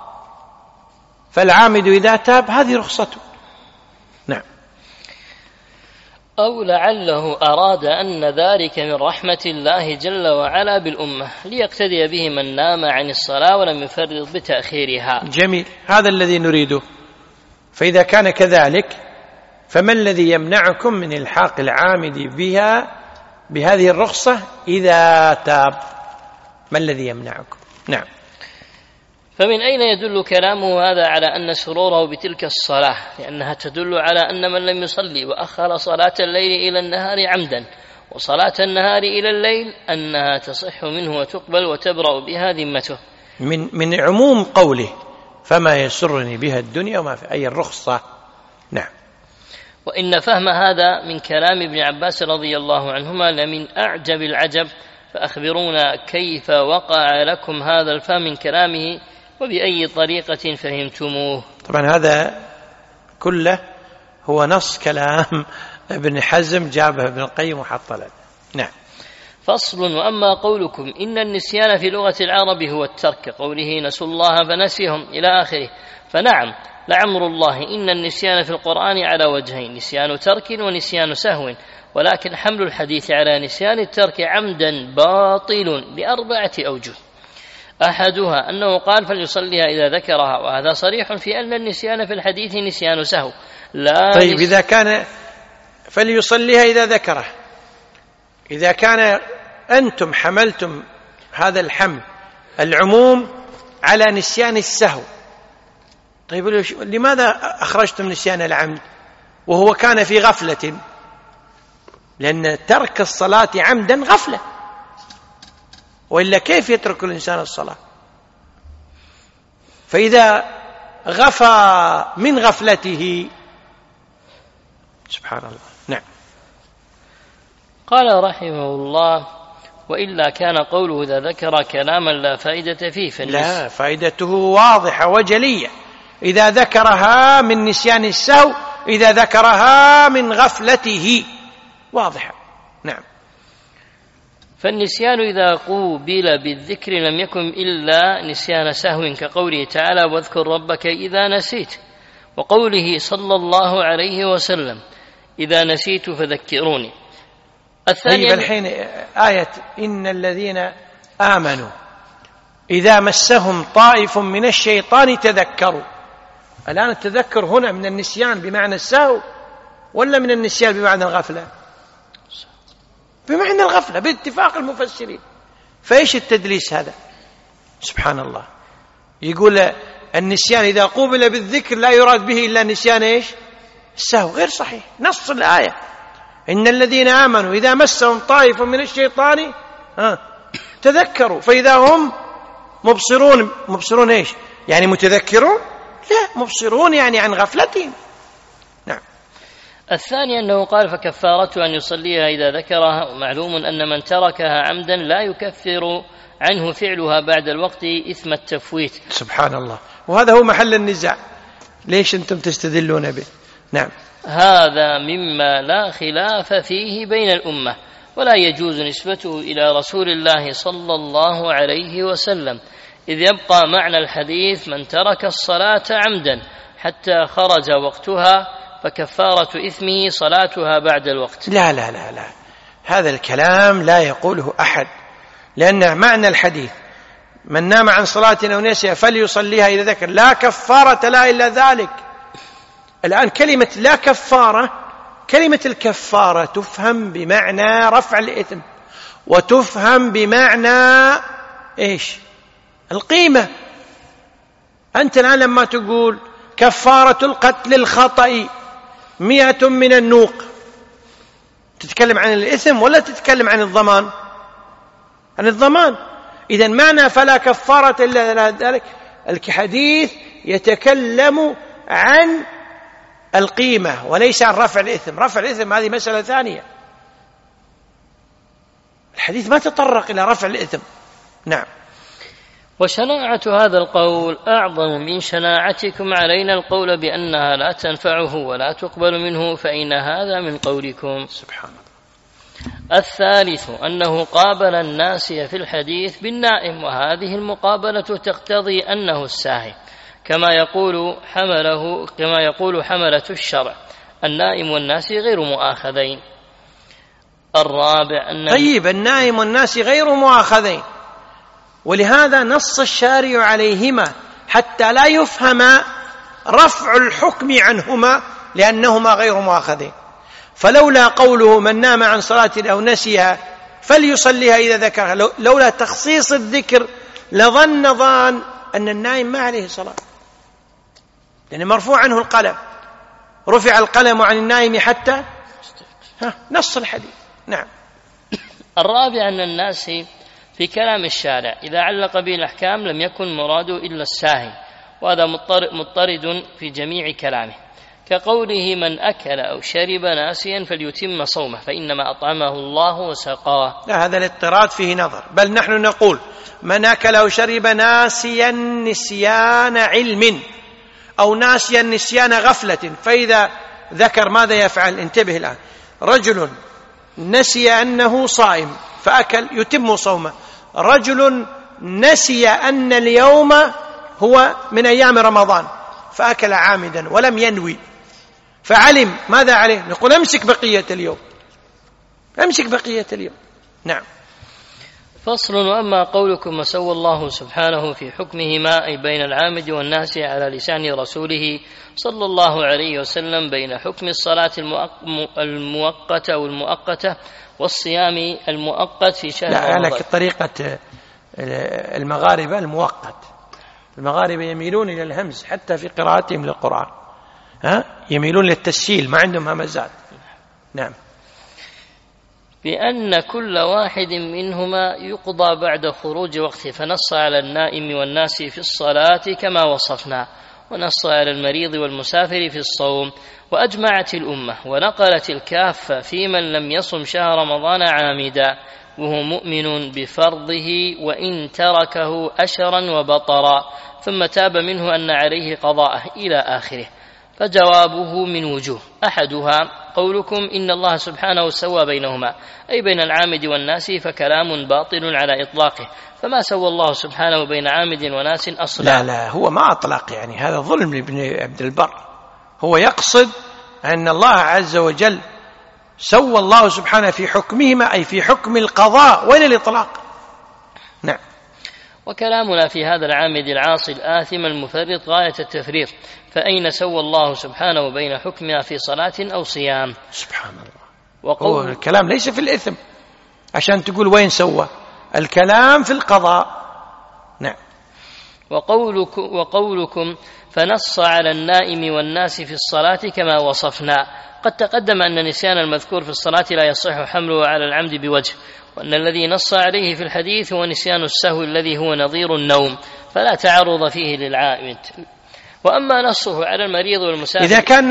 فالعامد إذا تاب هذه رخصته. نعم. أو لعله أراد أن ذلك من رحمة الله جل وعلا بالأمة ليقتدي به من نام عن الصلاة ولم يفرط بتأخيرها. جميل، هذا الذي نريده. فإذا كان كذلك فما الذي يمنعكم من إلحاق العامد بها بهذه الرخصة إذا تاب؟ ما الذي يمنعكم؟ نعم. فمن أين يدل كلامه هذا على أن سروره بتلك الصلاة؟ لأنها تدل على أن من لم يصلي وأخر صلاة الليل إلى النهار عمدا وصلاة النهار إلى الليل أنها تصح منه وتقبل وتبرأ بها ذمته، من عموم قوله فما يسرني بها الدنيا وما في أي الرخصة. نعم. وإن فهم هذا من كلام ابن عباس رضي الله عنهما لمن أعجب العجب، فأخبرونا كيف وقع لكم هذا الفهم من كلامه وبأي طريقة فهمتموه. طبعا هذا كله هو نص كلام ابن حزم جابه ابن القيم وحط. نعم. فصل. وأما قولكم إن النسيان في لغة العرب هو الترك، قوله نسوا الله فنسيهم إلى آخره، فنعم لعمر الله إن النسيان في القرآن على وجهين، نسيان ترك ونسيان سهو، ولكن حمل الحديث على نسيان الترك عمدا باطل لأربعة أوجه. أحدها أنه قال فليصليها إذا ذكرها، وهذا صريح في أن النسيان في الحديث نسيان سهو. طيب إذا كان فليصليها إذا ذكره، إذا كان أنتم حملتم هذا الحمل العموم على نسيان السهو، طيب لماذا أخرجتم نسيان العمد وهو كان في غفلة؟ لأن ترك الصلاة عمدا غفلة، وإلا كيف يترك الإنسان الصلاة؟ فإذا غفى من غفلته سبحان الله. نعم. قال رحمه الله وإلا كان قوله إذا ذكر كلاما لا فائدة فيه لا، فائدته واضحة وجلية. إذا ذكرها من نسيان السهو، إذا ذكرها من غفلته واضحة. نعم. فالنسيان إذا قوبل بالذكر لم يكن إلا نسيان سهو، كقوله تعالى واذكر ربك إذا نسيت، وقوله صلى الله عليه وسلم إذا نسيت فذكروني. طيب الحين آية إن الذين آمنوا إذا مسهم طائف من الشيطان تذكروا، الآن التذكر هنا من النسيان بمعنى السهو ولا من النسيان بمعنى الغفلة؟ بمعنى الغفلة باتفاق المفسرين. فإيش التدليس هذا؟ سبحان الله. يقول النسيان إذا قوبل بالذكر لا يراد به إلا نسيان إيش؟ السهو. غير صحيح. نص الآية إن الذين آمنوا إذا مسهم طائف من الشيطان تذكروا فإذا هم مبصرون إيش؟ يعني متذكرون؟ لا، مبصرون يعني عن غفلتهم. نعم. الثاني أنه قال فكفارته أن يصليها إذا ذكرها، ومعلوم أن من تركها عمدا لا يكفر عنه فعلها بعد الوقت إثم التفويت. سبحان الله. وهذا هو محل النزاع، ليش أنتم تستدلون به؟ نعم. هذا مما لا خلاف فيه بين الأمة، ولا يجوز نسبته إلى رسول الله صلى الله عليه وسلم، إذ يبقى معنى الحديث من ترك الصلاة عمدا حتى خرج وقتها فكفارة إثمه صلاتها بعد الوقت. لا لا لا لا، هذا الكلام لا يقوله أحد، لأن معنى الحديث من نام عن صلاة أو نسيها فليصليها إذا ذكر، لا كفارة لا إلا ذلك. الآن كلمة لا كفارة، كلمة الكفارة تفهم بمعنى رفع الإثم، وتفهم بمعنى إيش؟ القيمة. أنت الآن لما تقول كفارة القتل الخطأ 100 من النوق، تتكلم عن الإثم ولا تتكلم عن الضمان؟ عن الضمان. إذن معنى فلا كفارة إلا ذلك، الحديث يتكلم عن القيمة وليس عن رفع الإثم. رفع الإثم هذه مسألة ثانية، الحديث ما تطرق إلى رفع الإثم. نعم. وشناعة هذا القول أعظم من شناعتكم علينا القول بأنها لا تنفعه ولا تقبل منه، فإن هذا من قولكم. سبحان الله. الثالث أنه قابل الناسي في الحديث بالنائم، وهذه المقابلة تقتضي أنه الساهي، كما يقول حملة الشرع النائم والناسي غير مؤاخذين. الرابع أن طيب النائم والناس غير مؤاخذين، ولهذا نص الشارع عليهما حتى لا يفهم رفع الحكم عنهما لأنهما غير مؤاخذين. فلولا قوله من نام عن صلاة أو نسيها فليصليها إذا ذكرها، لولا تخصيص الذكر لظن ظان أن النائم ما عليه صلاة، لأن مرفوع عنه القلم، رفع القلم عن النائم حتى نص الحديث. نعم. الرابع أن الناس في كلام الشارع إذا علق به الأحكام لم يكن مراده إلا الساهي، وهذا مضطرد في جميع كلامه، كقوله من أكل أو شرب ناسيا فليتم صومه فإنما أطعمه الله وسقاه. لا، هذا الاضطراد فيه نظر، بل نحن نقول من أكل أو شرب ناسيا نسيان علم أو ناسيا نسيان غفلة، فإذا ذكر ماذا يفعل؟ انتبه الآن، رجل نسي أنه صائم فأكل يتم صومه، رجل نسي أن اليوم هو من أيام رمضان فأكل عامدا ولم ينوي فعلم، ماذا عليه؟ نقول امسك بقية اليوم، امسك بقية اليوم. نعم. فصل. وأما قولكم وسوى الله سبحانه في حكمهما أي بين العامد والناس على لسان رسوله صلى الله عليه وسلم بين حكم الصلاة المؤقتة أو المؤقتة والصيام المؤقت في شهر رمضان. لا، لك طريقة المغاربة المؤقت، المغاربة يميلون إلى الهمز حتى في قراءتهم للقرآن، يميلون للتسهيل، ما عندهم همزات. نعم. بأن كل واحد منهما يقضى بعد خروج وقته، فنص على النائم والناس في الصلاة كما وصفنا، ونص على المريض والمسافر في الصوم. وأجمعت الأمة ونقلت الكافة في من لم يصم شهر رمضان عامدا وهو مؤمن بفرضه وإن تركه أشرا وبطرا ثم تاب منه أن عليه قضاءه إلى آخره. فجوابه من وجوه، أحدها قولكم إن الله سبحانه سوى بينهما أي بين العامد والناس، فكلام باطل على إطلاقه، فما سوى الله سبحانه بين عامد وناس أصلا. لا، هو ما أطلق، يعني هذا ظلم لابن عبد البر، هو يقصد أن الله عز وجل سوى الله سبحانه في حكمهما أي في حكم القضاء ولا الإطلاق. نعم. وكلامنا في هذا العامد العاصي الآثم المفرط غاية التفريط، فأين سوى الله سبحانه بين حكمها في صلاة أو صيام؟ سبحان الله. هو الكلام ليس في الإثم عشان تقول وين سوى، الكلام في القضاء. نعم. وقولكم فنص على النائم والناس في الصلاة كما وصفنا، قد تقدم أن النسيان المذكور في الصلاة لا يصح حمله على العمد بوجه، وأن الذي نص عليه في الحديث هو نسيان السهو الذي هو نظير النوم، فلا تعرض فيه للعامد. وأما نصه على المريض والمسافر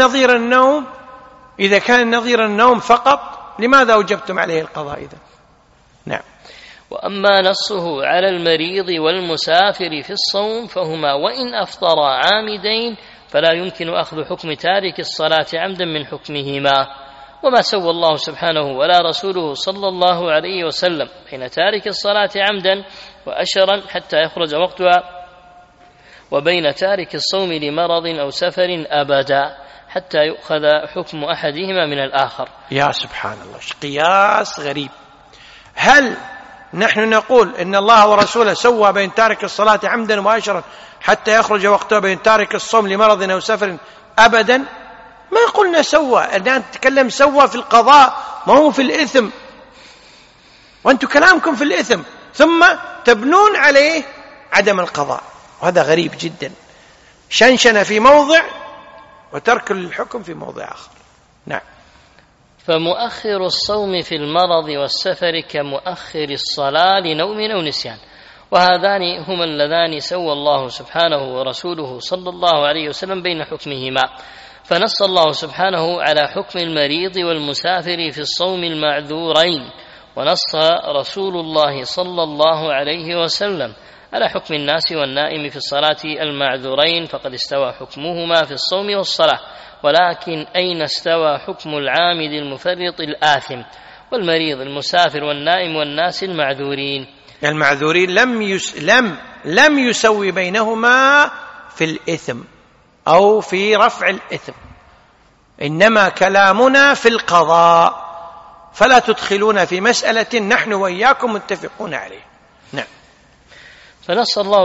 إذا كان نظير النوم فقط لماذا أوجبتم عليه القضاء إذا؟ نعم. وأما نصه على المريض والمسافر في الصوم فهما وإن أفطرا عامدين فلا يمكن أخذ حكم تارك الصلاة عمدا من حكمهما. وما سوى الله سبحانه ولا رسوله صلى الله عليه وسلم بين تارك الصلاة عمدا وأشرا حتى يخرج وقتها وبين تارك الصوم لمرض أو سفر أبدا حتى يؤخذ حكم أحدهما من الآخر. يا سبحان الله، قياس غريب. هل نحن نقول إن الله ورسوله سوى بين تارك الصلاة عمدا وأشرا حتى يخرج وقتها بين تارك الصوم لمرض أو سفر أبدا؟ ما قلنا سوى، أنا نتكلم سوى في القضاء ما هو في الإثم، وأنتم كلامكم في الإثم ثم تبنون عليه عدم القضاء، وهذا غريب جدا، شنشن في موضع وترك الحكم في موضع آخر. نعم. فمؤخر الصوم في المرض والسفر كمؤخر الصلاة لنوم أو نسيان، وهذان هما اللذان سوى الله سبحانه ورسوله صلى الله عليه وسلم بين حكمهما، فنص الله سبحانه على حكم المريض والمسافر في الصوم المعذورين، ونص رسول الله صلى الله عليه وسلم على حكم الناس والنائم في الصلاة المعذورين، فقد استوى حكمهما في الصوم والصلاة، ولكن أين استوى حكم العامد المفرط الآثم والمريض المسافر والنائم والناس المعذورين؟ المعذورين لم يسوي بينهما في الإثم أو في رفع الإثم، إنما كلامنا في القضاء، فلا تدخلون في مسألة نحن وإياكم متفقون عليه. نعم. فنص الله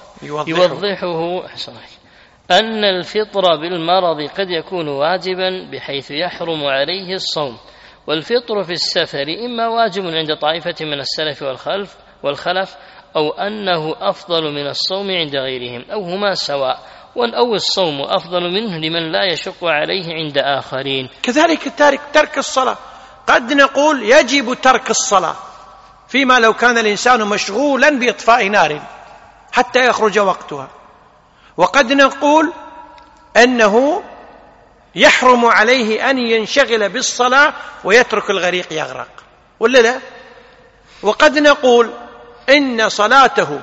يوضحه أن الفطر بالمرض قد يكون واجبا بحيث يحرم عليه الصوم، والفطر في السفر إما واجب عند طائفة من السلف والخلف أو أنه أفضل من الصوم عند غيرهم، أو هما سواء، أو الصوم أفضل منه لمن لا يشق عليه عند آخرين. كذلك ترك الصلاة، قد نقول يجب ترك الصلاة فيما لو كان الإنسان مشغولا بإطفاء نار حتى يخرج وقتها، وقد نقول أنه يحرم عليه أن ينشغل بالصلاة ويترك الغريق يغرق، ولا لا؟ وقد نقول إن صلاته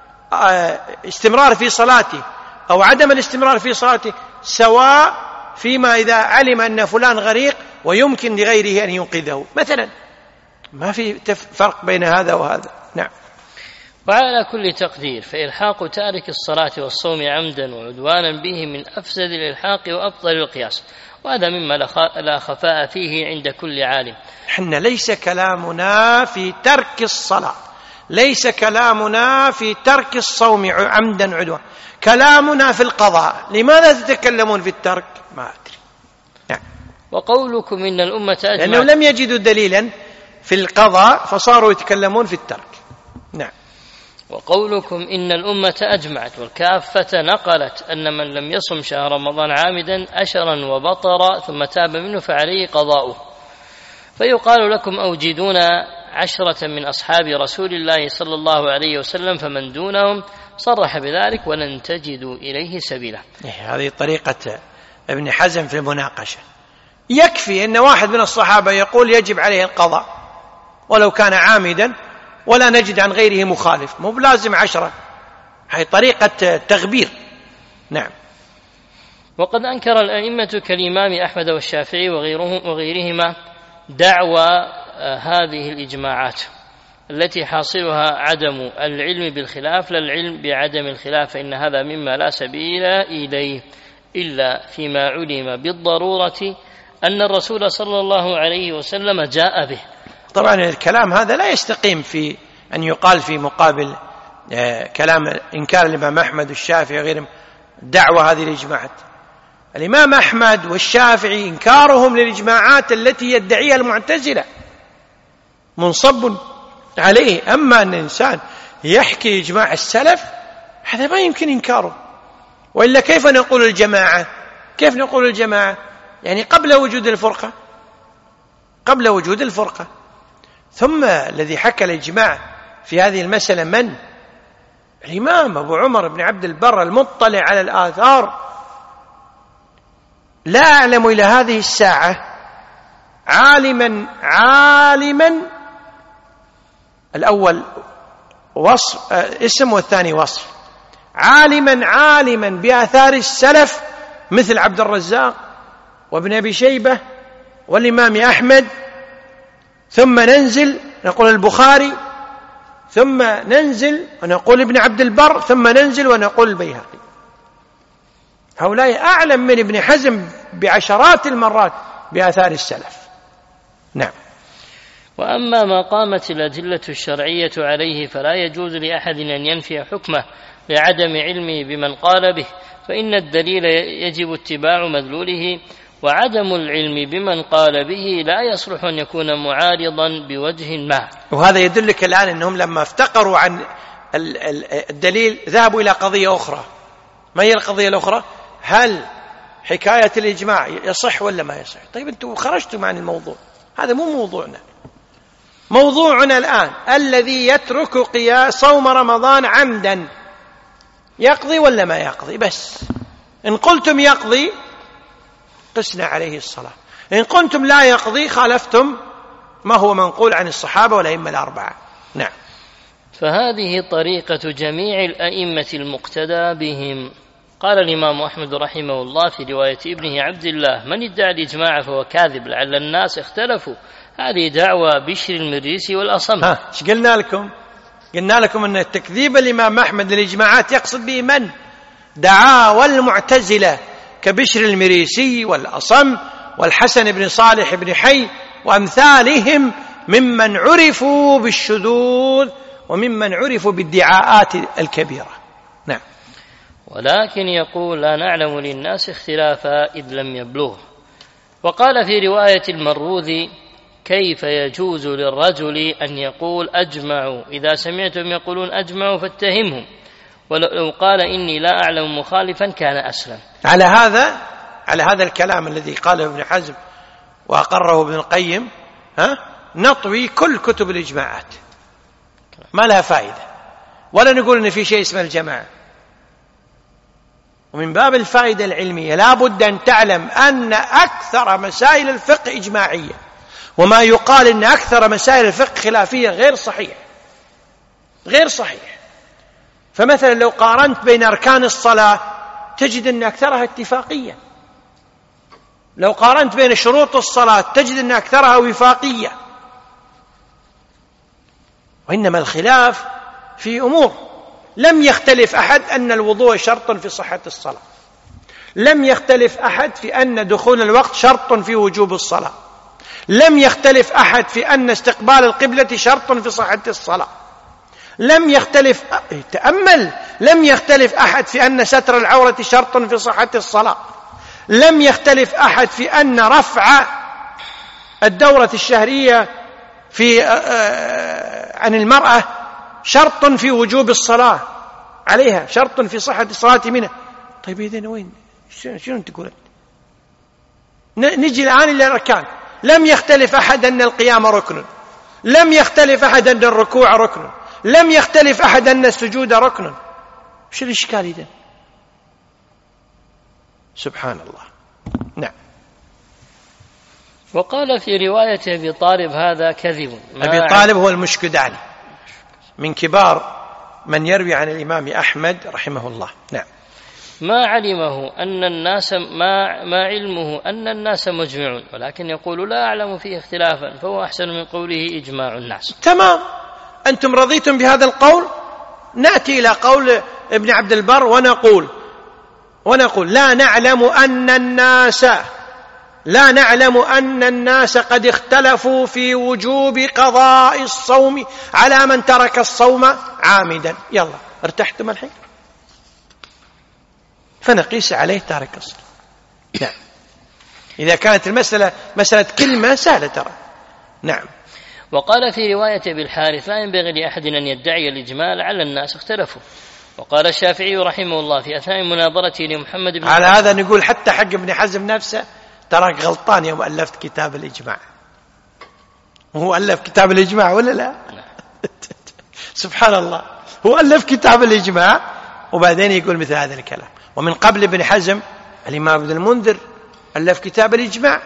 استمرار في صلاته أو عدم الاستمرار في صلاته سواء فيما إذا علم أن فلان غريق ويمكن لغيره أن ينقذه مثلا، ما في فرق بين هذا وهذا. نعم. وعلى كل تقدير فإلحاق تارك الصلاة والصوم عمدا وعدوانا به من أفسد الإلحاق وأبطل القياس، وهذا مما لا خفاء فيه عند كل عالم. حنا ليس كلامنا في ترك الصلاة، ليس كلامنا في ترك الصوم عمدا عدوانا، كلامنا في القضاء. لماذا تتكلمون في الترك؟ ما أدري. نعم. وقولكم إن الأمة أجمعت، لأنه لم يجدوا دليلا في القضاء فصاروا يتكلمون في الترك. نعم. وقولكم إن الأمة أجمعت والكافة نقلت أن من لم يصم شهر رمضان عامدا أشرا وبطر ثم تاب منه فعليه قضاؤه، فيقال لكم أوجدون 10 من أصحاب رسول الله صلى الله عليه وسلم فمن دونهم صرح بذلك ولن تجدوا إليه سبيلا. هذه طريقة ابن حزم في المناقشة. يكفي أن واحد من الصحابة يقول يجب عليه القضاء ولو كان عامدا ولا نجد عن غيره مخالف، مو بلازم 10. هي طريقة تغبير. نعم. وقد أنكر الأئمة كالإمام أحمد والشافعي وغيرهما دعوى هذه الإجماعات التي حاصلها عدم العلم بالخلاف لا العلم بعدم الخلاف، فإن هذا مما لا سبيل إليه إلا فيما علم بالضرورة أن الرسول صلى الله عليه وسلم جاء به. طبعا الكلام هذا لا يستقيم في أن يقال في مقابل كلام إنكار الإمام أحمد والشافعي وغيرهم دعوة هذه الإجماعات. الإمام أحمد والشافعي إنكارهم للإجماعات التي يدعيها المعتزلة منصب عليه، أما أن الإنسان يحكي إجماع السلف هذا ما يمكن إنكاره. وإلا كيف نقول الجماعة؟ كيف نقول الجماعة؟ يعني قبل وجود الفرقة، قبل وجود الفرقة. ثم الذي حكى الإجماع في هذه المسألة من؟ الإمام أبو عمر بن عبد البر المطلع على الآثار. لا أعلم إلى هذه الساعة عالما الأول وصف اسم والثاني وصف، عالما بآثار السلف مثل عبد الرزاق وابن أبي شيبة والإمام أحمد، ثم ننزل نقول البخاري، ثم ننزل ونقول ابن عبد البر، ثم ننزل ونقول البيهقي. هؤلاء أعلم من ابن حزم بعشرات المرات بآثار السلف. نعم. وأما ما قامت الأدلة الشرعية عليه فلا يجوز لأحد أن ينفي حكمه لعدم علمه بمن قال به، فإن الدليل يجب اتباع مدلوله، وعدم العلم بمن قال به لا يصلح أن يكون معارضا بوجه ما. وهذا يدلك الآن أنهم لما افتقروا عن الدليل ذهبوا إلى قضية أخرى. ما هي القضية الأخرى؟ هل حكاية الإجماع يصح ولا ما يصح؟ طيب أنتم خرجتم عن الموضوع، هذا مو موضوعنا. موضوعنا الآن الذي يترك صوم رمضان عمدا يقضي ولا ما يقضي؟ بس إن قلتم يقضي قسنا عليه الصلاة، إن قلتم لا يقضي خالفتم ما هو منقول عن الصحابة والأئمة الأربعة. نعم. فهذه طريقة جميع الأئمة المقتدى بهم. قال الإمام أحمد رحمه الله في رواية ابنه عبد الله: من ادعى الإجماع فهو كاذب، لعل الناس اختلفوا. هذه دعوى بشر المريسي والأصم. ايش قلنا لكم؟ قلنا لكم أن تكذيب الإمام أحمد للإجماعات يقصد به من؟ دعاوى المعتزلة كبشر المريسي والأصم والحسن بن صالح بن حي وأمثالهم ممن عرفوا بالشذوذ وممن عرفوا بالادعاءات الكبيرة. نعم. ولكن يقول لا نعلم للناس اختلافا إذ لم يبلغ. وقال في رواية المروذي كيف يجوز للرجل أن يقول أجمعوا؟ إذا سمعتم يقولون أجمعوا فاتهمهم، ولو قال إني لا أعلم مخالفا كان أسلم. على هذا الكلام الذي قاله ابن حزم وأقره ابن القيم نطوي كل كتب الإجماعات، ما لها فائدة، ولا نقول إن في شيء اسمه الجماعة. ومن باب الفائدة العلمية لا بد أن تعلم أن أكثر مسائل الفقه إجماعية، وما يقال إن أكثر مسائل الفقه خلافية غير صحيح. فمثلا لو قارنت بين أركان الصلاة تجد أن أكثرها اتفاقية، لو قارنت بين شروط الصلاة تجد أن أكثرها وفاقية. وإنما الخلاف في أمور لم يختلف أحد أن الوضوء شرط في صحة الصلاة، لم يختلف أحد في أن دخول الوقت شرط في وجوب الصلاة، لم يختلف أحد في أن استقبال القبلة شرط في صحة الصلاة، لم يختلف أحد في أن ستر العورة شرط في صحة الصلاة، لم يختلف أحد في أن رفع الدورة الشهرية عن المرأة شرط في وجوب الصلاة عليها، شرط في صحة الصلاة منها. طيب إذن وين؟ شنو تقول؟ نجي الآن إلى الأركان. لم يختلف أحد أن القيام ركن، لم يختلف أحد أن الركوع ركن، لم يختلف أحد أن السجود ركن. شو الإشكال إذن؟ سبحان الله. نعم. وقال في رواية أبي طالب هذا كذب. أبي طالب هو المشكداني من كبار من يروي عن الإمام أحمد رحمه الله. نعم. ما علمه أن الناس ما علمه أن الناس مجمعون، ولكن يقول لا أعلم فيه اختلافا، فهو أحسن من قوله إجماع الناس. تمام. أنتم رضيتم بهذا القول، نأتي إلى قول ابن عبد البر ونقول لا نعلم أن الناس قد اختلفوا في وجوب قضاء الصوم على من ترك الصوم عامدا. يلا ارتحتم الحين، فنقيس عليه تارك الصلاة. نعم. إذا كانت المسألة مسألة كلمة سهلة ترى. نعم. وقال في رواية أبي الحارث لا ينبغي لأحد أن يدعي الإجماع لعل الناس اختلفوا. وقال الشافعي رحمه الله في أثناء مناظرته لمحمد بن على هذا نقول حتى حق ابن حزم نفسه تراك غلطان يوم ألفت كتاب الإجماع. وهو ألف كتاب الإجماع ولا لا؟ سبحان الله، هو ألف كتاب الإجماع وبعدين يقول مثل هذا الكلام. ومن قبل ابن حزم الإمام ابن المنذر ألف كتاب الإجماع،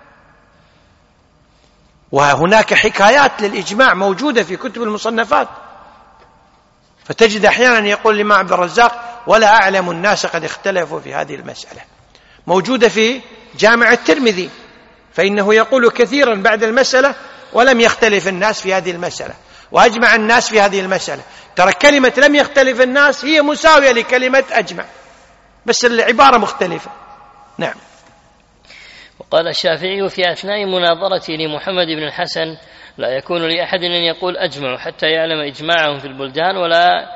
وهناك حكايات للإجماع موجودة في كتب المصنفات، فتجد أحيانا يقول الإمام عبد الرزاق ولا أعلم الناس قد اختلفوا في هذه المسألة، موجودة في جامع الترمذي، فإنه يقول كثيرا بعد المسألة ولم يختلف الناس في هذه المسألة وأجمع الناس في هذه المسألة. ترى كلمة لم يختلف الناس هي مساوية لكلمة أجمع، بس العبارة مختلفة. نعم. وقال الشافعي في أثناء مناظرته لمحمد بن الحسن لا يكون لأحد أن يقول أجمع حتى يعلم إجماعهم في البلدان، ولا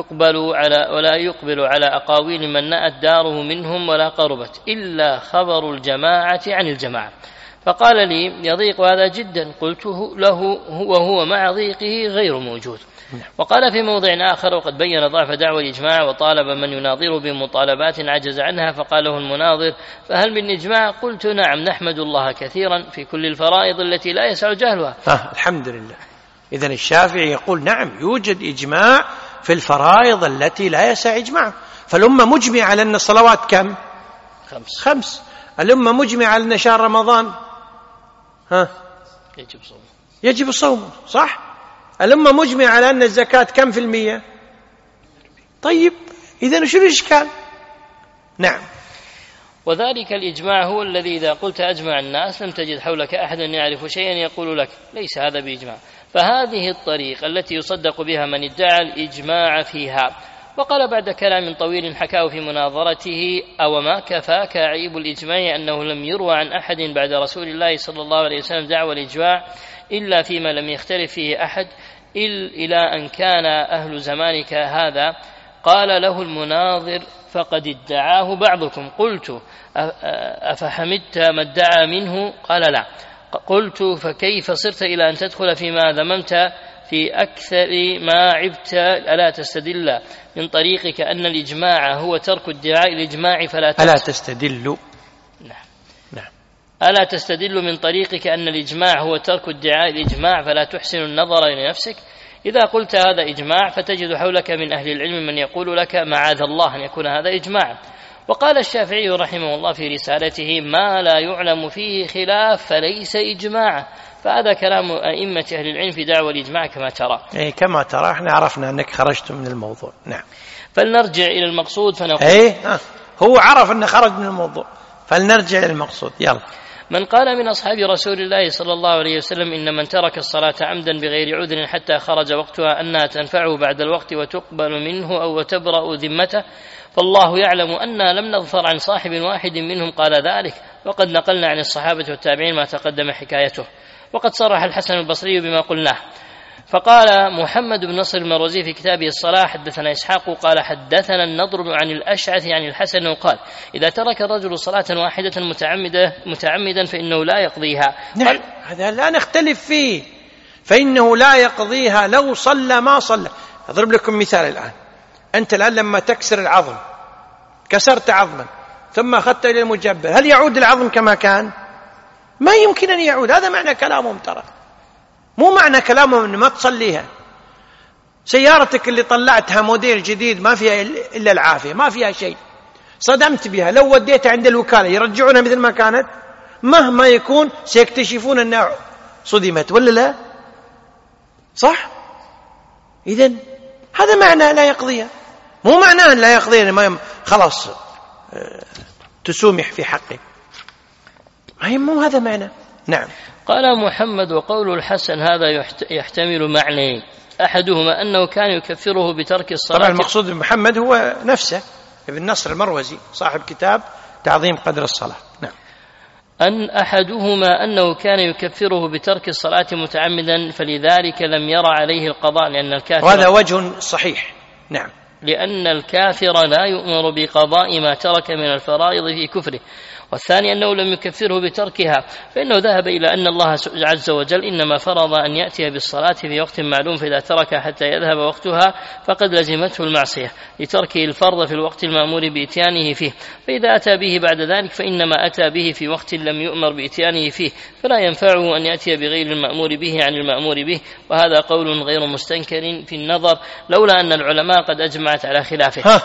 يقبل على أقاويل من نأت داره منهم ولا قربت إلا خبر الجماعة عن الجماعة. فقال لي يضيق هذا جدا، قلت له وهو مع ضيقه غير موجود. وقال في موضع آخر وقد بين ضعف دعوى الإجماع وطالب من يناظره بمطالبات عجز عنها، فقال له المناظر فهل من إجماع؟ قلت نعم، نحمد الله كثيرا في كل الفرائض التي لا يسع جهلها. الحمد لله. إذن الشافعي يقول نعم يوجد إجماع في الفرائض التي لا يسع إجماع. فالأمة مجمعة على أن الصلوات كم؟ 5. الأمة مجمعة على أن شهر رمضان يجب صومه، صح؟ الأمة مجمعة على أن الزكاة كم في المية؟ طيب إذن شو الإشكال؟ نعم. وذلك الإجماع هو الذي إذا قلت أجمع الناس لم تجد حولك أحد يعرف شيئا يقول لك ليس هذا بإجماع. فهذه الطريقة التي يصدق بها من ادعى الإجماع فيها، وقال بعد كلام طويل حكاه في مناظرته: أو ما كفاك عيب الإجماع أنه لم يروى عن أحد بعد رسول الله صلى الله عليه وسلم دعوى الإجماع إلا فيما لم يختلف فيه أحد، إلى أن كان أهل زمانك هذا. قال له المناظر: فقد ادعاه بعضكم. قلت: أفحمدت ما ادعى منه؟ قال: لا. قلت: فكيف صرت إلى أن تدخل فيما ذممت في أكثر ما عبت؟ ألا تستدل من طريقك أن الإجماع هو ترك ادعاء الإجماع فلا ألا تستدل؟ نعم. ألا تستدل من طريقك أن الإجماع هو ترك ادعاء الإجماع فلا تحسن النظر إلى نفسك؟ إذا قلت هذا إجماع فتجد حولك من أهل العلم من يقول لك: معاذ الله أن يكون هذا إجماعا. وقال الشافعي رحمه الله في رسالته: ما لا يعلم فيه خلاف فليس إجماعا. فهذا كلام أئمة أهل العلم في دعوى الإجماع كما ترى. كما ترى، احنا عرفنا أنك خرجت من الموضوع. نعم. فلنرجع إلى المقصود فنقول هو عرف أنه خرج من الموضوع، فلنرجع إلى المقصود. يلا. من قال من أصحاب رسول الله صلى الله عليه وسلم: إن من ترك الصلاة عمدا بغير عذر حتى خرج وقتها أنها تنفعه بعد الوقت وتقبل منه أو تبرأ ذمته، فالله يعلم أننا لم نظفر عن صاحب واحد منهم قال ذلك، وقد نقلنا عن الصحابة والتابعين ما تقدم حكايته. وقد صرح الحسن البصري بما قلناه. فقال محمد بن نصر المروزي في كتابه الصلاة: حدثنا إسحاق قال حدثنا النضر عن الأشعث عن الحسن وقال: إذا ترك الرجل صلاة واحدة متعمدا فإنه لا يقضيها. نعم، هذا لا نختلف فيه، فإنه لا يقضيها لو صلى ما صلى. أضرب لكم مثال الآن. أنت الآن لما تكسر العظم، كسرت عظما ثم أخذت إلى المجبر، هل يعود العظم كما كان؟ ما يمكن أن يعود. هذا معنى كلامهم، ترى مو معنى كلامهم أن ما تصليها. سيارتك اللي طلعتها موديل جديد ما فيها إلا العافية، ما فيها شيء، صدمت بها، لو وديتها عند الوكالة يرجعونها مثل ما كانت؟ مهما يكون سيكتشفون أنها صدمت، ولا لا؟ صح؟ إذن هذا معنى لا يقضيها، مو معناه أن لا يقضيها ما خلاص تسومح في حقه، مو هذا معنى. نعم. قال محمد: وقول الحسن هذا يحتمل معنيين: أحدهما أنه كان يكفره بترك الصلاة. طبعا المقصود بمحمد هو نفسه ابن نصر المروزي صاحب كتاب تعظيم قدر الصلاة. نعم. أحدهما أنه كان يكفره بترك الصلاة متعمدا فلذلك لم يرى عليه القضاء، لأن الكافر، وهذا وجه صحيح. نعم. لأن الكافر لا يؤمر بقضاء ما ترك من الفرائض في كفره. والثاني أنه لم يكفره بتركها، فإنه ذهب إلى أن الله عز وجل إنما فرض أن يأتي بالصلاة في وقت معلوم، فإذا ترك حتى يذهب وقتها فقد لزمته المعصية لتركه الفرض في الوقت المأمور بإتيانه فيه، فإذا أتى به بعد ذلك فإنما أتى به في وقت لم يؤمر بإتيانه فيه، فلا ينفعه أن يأتي بغير المأمور به عن المأمور به. وهذا قول غير مستنكر في النظر، لولا أن العلماء قد أجمعت على خلافه.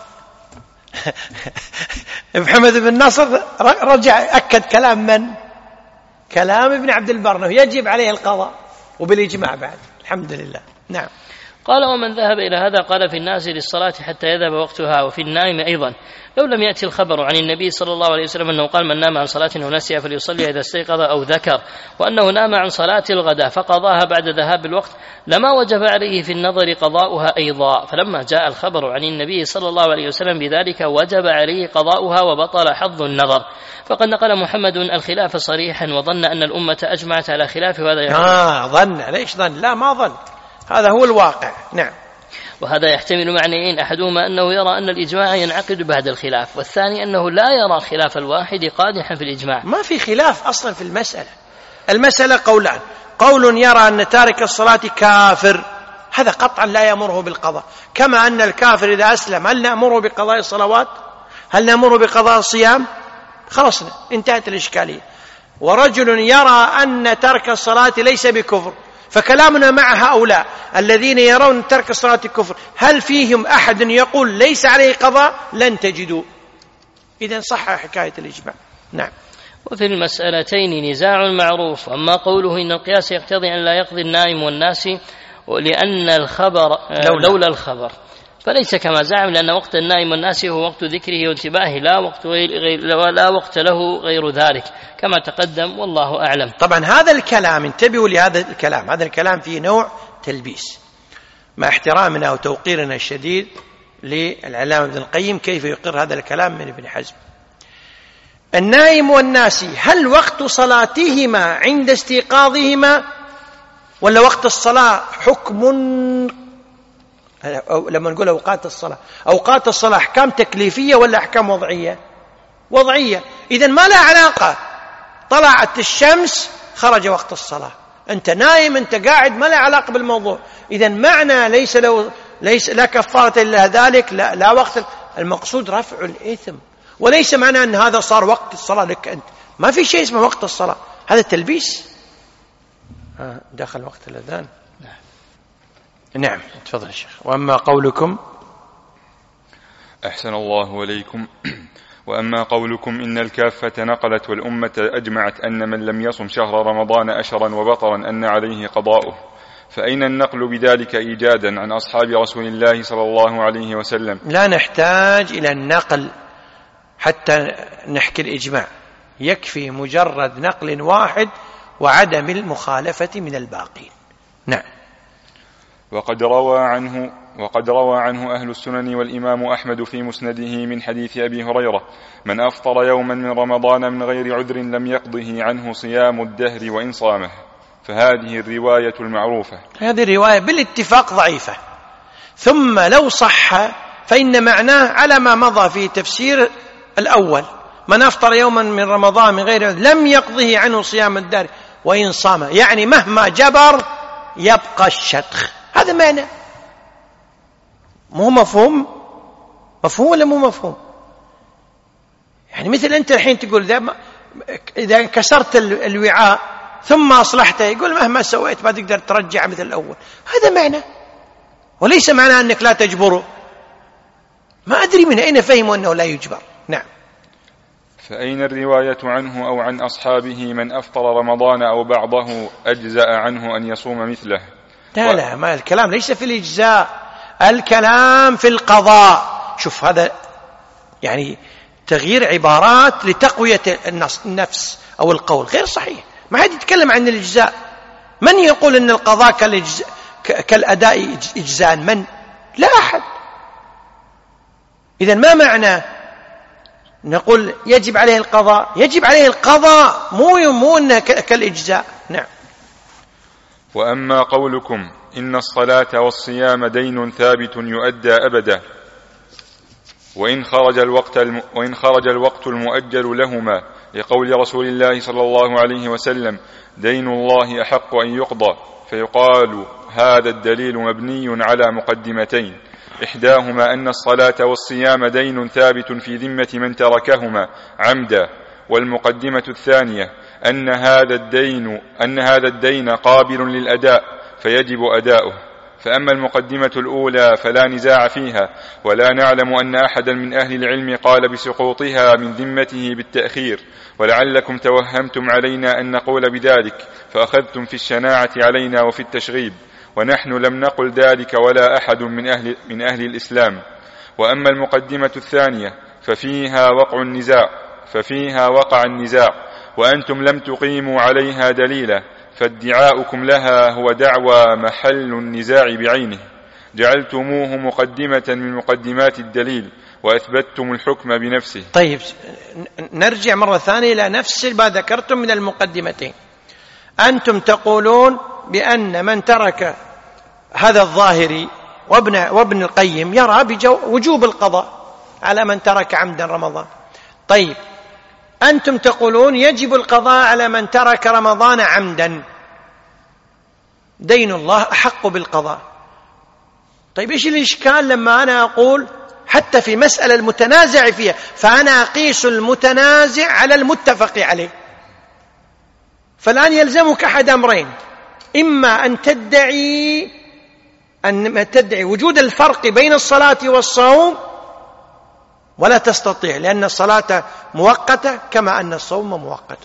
محمد بن نصر رجع أكد كلام من؟ كلام ابن عبد البر، يجب عليه القضاء وبالإجماع بعد. الحمد لله. نعم. قال: ومن ذهب إلى هذا قال: في النازل للصلاة حتى يذهب وقتها، وفي النائم أيضا، لو لم يأتي الخبر عن النبي صلى الله عليه وسلم أنه قال: من نام عن صلاة أو نسيها فليصلي إذا استيقظ أو ذكر، وأنه نام عن صلاة الغداء فقضاها بعد ذهاب الوقت، لما وجب عليه في النظر قضاؤها أيضا. فلما جاء الخبر عن النبي صلى الله عليه وسلم بذلك وجب عليه قضاؤها وبطل حظ النظر. فقد نقل محمد الخلاف صريحا وظن أن الأمة أجمعت على خلافه. وهذا ظن. ليش ظن؟ لا، ما ظن، هذا هو الواقع. نعم. وهذا يحتمل معنيين: أحدهما أنه يرى أن الإجماع ينعقد بعد الخلاف، والثاني أنه لا يرى خلاف الواحد قادحا في الإجماع. ما في خلاف أصلا في المسألة قولان: قول يرى أن تارك الصلاة كافر، هذا قطعا لا يأمره بالقضاء، كما أن الكافر إذا أسلم هل نأمره بقضاء الصلوات؟ هل نأمره بقضاء الصيام؟ خلاص انتهت الإشكالية. ورجل يرى أن ترك الصلاة ليس بكفر، فكلامنا مع هؤلاء الذين يرون ترك الصلاة كفر، هل فيهم أحد يقول ليس عليه قضاء؟ لن تجدوا. إذن صح حكاية الإجماع. نعم. وفي المسألتين نزاع معروف. أما قوله إن القياس يقتضي أن لا يقضي النائم والناس لأن الخبر لولا الخبر، فليس كما زعم، لأن وقت النائم والناس هو وقت ذكره وانتباهه، لا وقت له غير ذلك كما تقدم، والله أعلم. طبعا هذا الكلام، انتبهوا لهذا الكلام، هذا الكلام فيه نوع تلبيس، مع احترامنا وتوقيرنا الشديد للعلامة ابن القيم كيف يقر هذا الكلام من ابن حزم. النائم والناسي هل وقت صلاتهما عند استيقاظهما ولا وقت الصلاة حكم؟ لما نقول أوقات الصلاة أحكام تكليفية ولا أحكام وضعية؟ وضعية. إذن ما لها علاقة، طلعت الشمس خرج وقت الصلاة، أنت نايم أنت قاعد، ما لها علاقة بالموضوع. إذن معنى ليس لا كفارة إلا ذلك، لا وقت. المقصود رفع الإثم، وليس معنى أن هذا صار وقت الصلاة لك أنت. ما في شيء اسمه وقت الصلاة، هذا تلبيس. دخل وقت الأذان. نعم تفضل الشيخ. وأما قولكم أحسن الله إليكم. وأما قولكم إن الكافة نقلت والأمة أجمعت أن من لم يصم شهر رمضان أشرا وبطرا أن عليه قضاؤه، فأين النقل بذلك إيجادا عن أصحاب رسول الله صلى الله عليه وسلم؟ لا نحتاج إلى النقل حتى نحكي الإجماع، يكفي مجرد نقل واحد وعدم المخالفة من الباقين. نعم. وقد روى عنه أهل السنن والإمام أحمد في مسنده من حديث أبي هريرة: من أفطر يوما من رمضان من غير عذر لم يقضه عنه صيام الدهر وإن صامه. فهذه الرواية المعروفة. هذه الرواية بالاتفاق ضعيفة، ثم لو صح فإن معناه على ما مضى في تفسير الأول: من أفطر يوما من رمضان من غير عذر لم يقضه عنه صيام الدهر وإن صامه، يعني مهما جبر يبقى الشتخ. هذا معنى. مو مفهوم ولا مو مفهوم؟ يعني مثل أنت الحين تقول إذا كسرت الوعاء ثم أصلحته، يقول مهما سويت ما تقدر ترجع مثل الأول. هذا معنى، وليس معنى أنك لا تجبره. ما أدري من أين فهموا أنه لا يجبر. نعم. فأين الرواية عنه أو عن أصحابه من أفطر رمضان أو بعضه أجزأ عنه أن يصوم مثله؟ لا ما الكلام ليس في الإجزاء، الكلام في القضاء. شوف هذا يعني تغيير عبارات لتقوية النفس أو القول غير صحيح. ما حد يتكلم عن الإجزاء. من يقول أن القضاء كالأداء إجزاء؟ من؟ لا أحد. إذن ما معنى نقول يجب عليه القضاء؟ يجب عليه القضاء، مو أنه كالإجزاء. نعم. وأما قولكم إن الصلاة والصيام دين ثابت يؤدى أبدا، وإن خرج الوقت المؤجل لهما، لقول رسول الله صلى الله عليه وسلم: دين الله أحق أن يقضى، فيقال هذا الدليل مبني على مقدمتين: إحداهما أن الصلاة والصيام دين ثابت في ذمة من تركهما عمدا، والمقدمة الثانية أن هذا الدين قابل للأداء فيجب أداؤه. فأما المقدمة الأولى فلا نزاع فيها، ولا نعلم أن أحدا من أهل العلم قال بسقوطها من ذمته بالتأخير، ولعلكم توهمتم علينا أن نقول بذلك فأخذتم في الشناعة علينا وفي التشغيب، ونحن لم نقل ذلك ولا أحد من أهل الإسلام. وأما المقدمة الثانية ففيها وقع النزاع، وأنتم لم تقيموا عليها دليلا، فادعاؤكم لها هو دعوى محل النزاع بعينه، جعلتموه مقدمة من مقدمات الدليل، وأثبتتم الحكم بنفسه. طيب نرجع مرة ثانية إلى نفس ما ذكرتم من المقدمتين. أنتم تقولون بأن من ترك هذا الظاهري وابن القيم يرى بوجوب القضاء على من ترك عمدا رمضان. طيب أنتم تقولون يجب القضاء على من ترك رمضان عمدا، دين الله أحق بالقضاء. طيب إيش الإشكال لما أنا أقول حتى في مسألة المتنازع فيها فأنا أقيس المتنازع على المتفق عليه؟ فالآن يلزمك أحد أمرين: إما أن تدعي وجود الفرق بين الصلاة والصوم، ولا تستطيع لأن الصلاة مؤقتة كما أن الصوم مؤقت،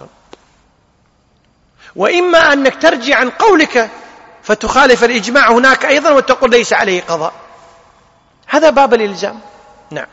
وإما أنك ترجع عن قولك فتخالف الإجماع هناك أيضا وتقول ليس عليه قضاء. هذا باب الإلزام. نعم.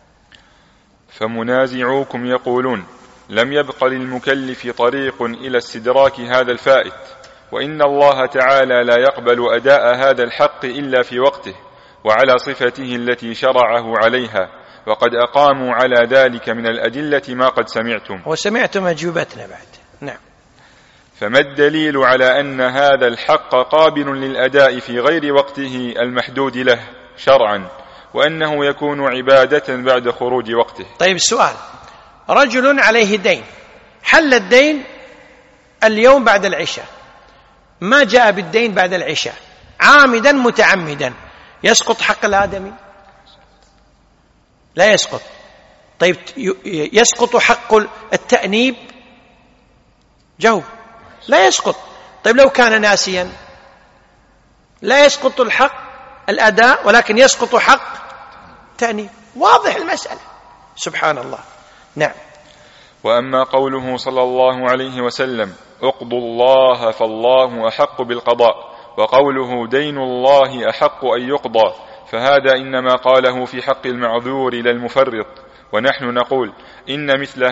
فمنازعوكم يقولون: لم يبق للمكلف طريق إلى استدراك هذا الفائت، وإن الله تعالى لا يقبل أداء هذا الحق إلا في وقته، وعلى صفته التي شرعه عليها، وقد أقاموا على ذلك من الأدلة ما قد سمعتم. وسمعتم أجوبتنا بعد. نعم. فما الدليل على أن هذا الحق قابل للأداء في غير وقته المحدود له شرعا، وأنه يكون عبادة بعد خروج وقته؟ طيب السؤال: رجل عليه دين، حل الدين اليوم بعد العشاء، ما جاء بالدين بعد العشاء عامدا متعمدا، يسقط حق الآدمي؟ لا يسقط. طيب يسقط حق التأنيب؟ جاوب. لا يسقط. طيب لو كان ناسيا؟ لا يسقط الحق الأداء، ولكن يسقط حق تأنيب. واضح المسألة. سبحان الله. نعم. وأما قوله صلى الله عليه وسلم: اقضوا الله فالله أحق بالقضاء، وقوله دين الله أحق أن يقضى، فهذا إنما قاله في حق المعذور لا المفرط، ونحن نقول إن مثل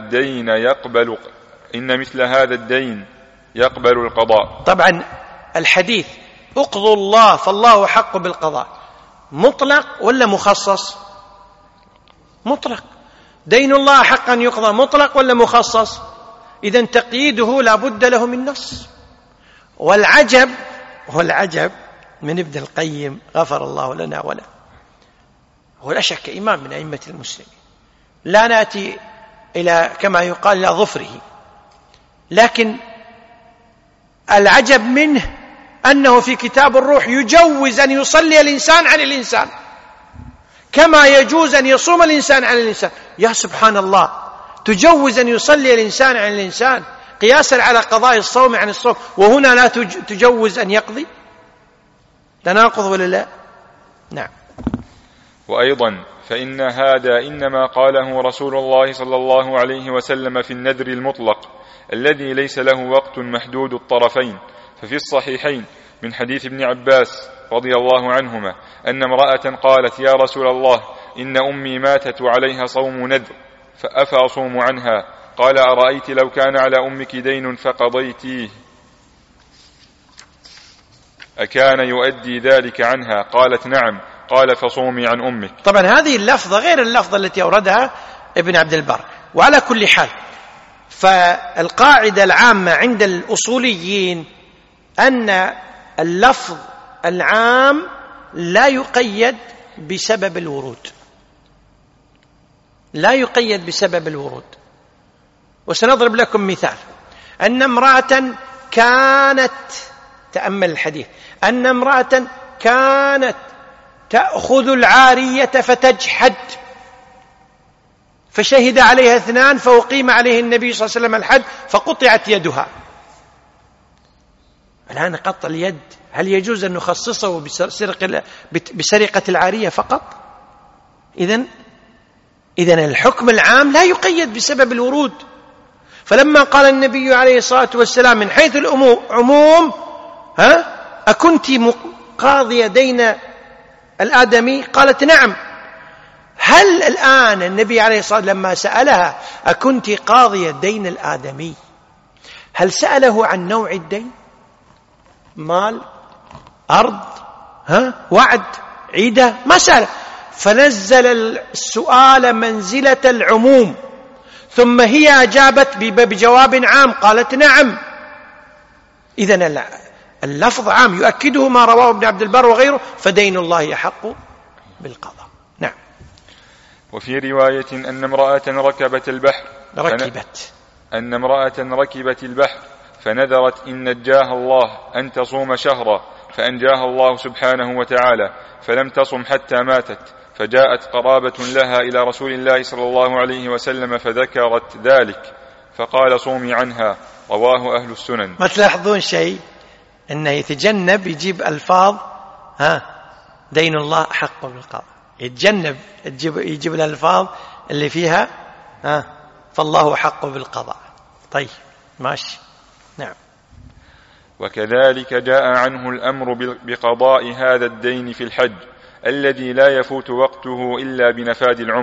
هذا الدين يقبل القضاء. طبعا الحديث اقضوا الله فالله أحق بالقضاء مطلق ولا مخصص؟ مطلق. دين الله حق أن يقضى مطلق ولا مخصص؟ إذن تقييده لا بد له من نص. والعجب من ابن القيم غفر الله لنا وله، هو لا شك إمام من أئمة المسلمين، لا نأتي إلى كما يقال إلى ظفره، لكن العجب منه أنه في كتاب الروح يجوز أن يصلي الإنسان عن الإنسان كما يجوز أن يصوم الإنسان عن الإنسان. يا سبحان الله، تجوز أن يصلي الإنسان عن الإنسان قياسا على قضاء الصوم عن الصوم، وهنا لا تجوز أن يقضي. تناقض ولا لا؟ نعم. وأيضا فإن هذا إنما قاله رسول الله صلى الله عليه وسلم في النذر المطلق الذي ليس له وقت محدود الطرفين. ففي الصحيحين من حديث ابن عباس رضي الله عنهما أن امرأة قالت: يا رسول الله، إن أمي ماتت وعليها صوم نذر، فأفأصوم عنها؟ قال: أرأيت لو كان على أمك دين فقضيتيه أكان يؤدي ذلك عنها؟ قالت: نعم. قال: فصومي عن أمك. طبعا هذه اللفظة غير اللفظة التي أوردها ابن عبد البر. وعلى كل حال، فالقاعدة العامة عند الأصوليين أن اللفظ العام لا يقيد بسبب الورود، لا يقيد بسبب الورود. وسنضرب لكم مثال: أن امرأة كانت، تأمل الحديث، أن امرأة كانت تأخذ العارية فتجحد، فشهد عليها 2 فأقيم عليه النبي صلى الله عليه وسلم الحد فقطعت يدها. الآن قطع اليد هل يجوز أن نخصصه بسرقة العارية فقط؟ إذن الحكم العام لا يقيد بسبب الورود. فلما قال النبي عليه الصلاة والسلام من حيث العموم: أكنت قاضية دين الآدمي؟ قالت: نعم. هل الآن النبي عليه الصلاة والسلام لما سألها أكنت قاضية دين الآدمي، هل سأله عن نوع الدين؟ مال، أرض، وعد، عيدة؟ ما سأل. فنزل السؤال منزلة العموم، ثم هي أجابت بجواب عام، قالت: نعم. إذن اللفظ عام يؤكده ما رواه ابن عبد البر وغيره، فدين الله يحق بالقضاء. نعم. وفي رواية أن امرأة ركبت البحر فنذرت إن نجاها الله أن تصوم شهرا، فأنجاها الله سبحانه وتعالى، فلم تصم حتى ماتت، فجاءت قرابة لها إلى رسول الله صلى الله عليه وسلم فذكرت ذلك، فقال: صومي عنها. رواه أهل السنن. ما تلاحظون شيء؟ أنه يتجنب يجيب ألفاظ دين الله حق بالقضاء، يتجنب يجيب الألفاظ اللي فيها فالله حق بالقضاء. طيب ماشي. نعم. وكذلك جاء عنه الأمر بقضاء هذا الدين في الحج الذي لا يفوت وقته إلا بنفاد العمر،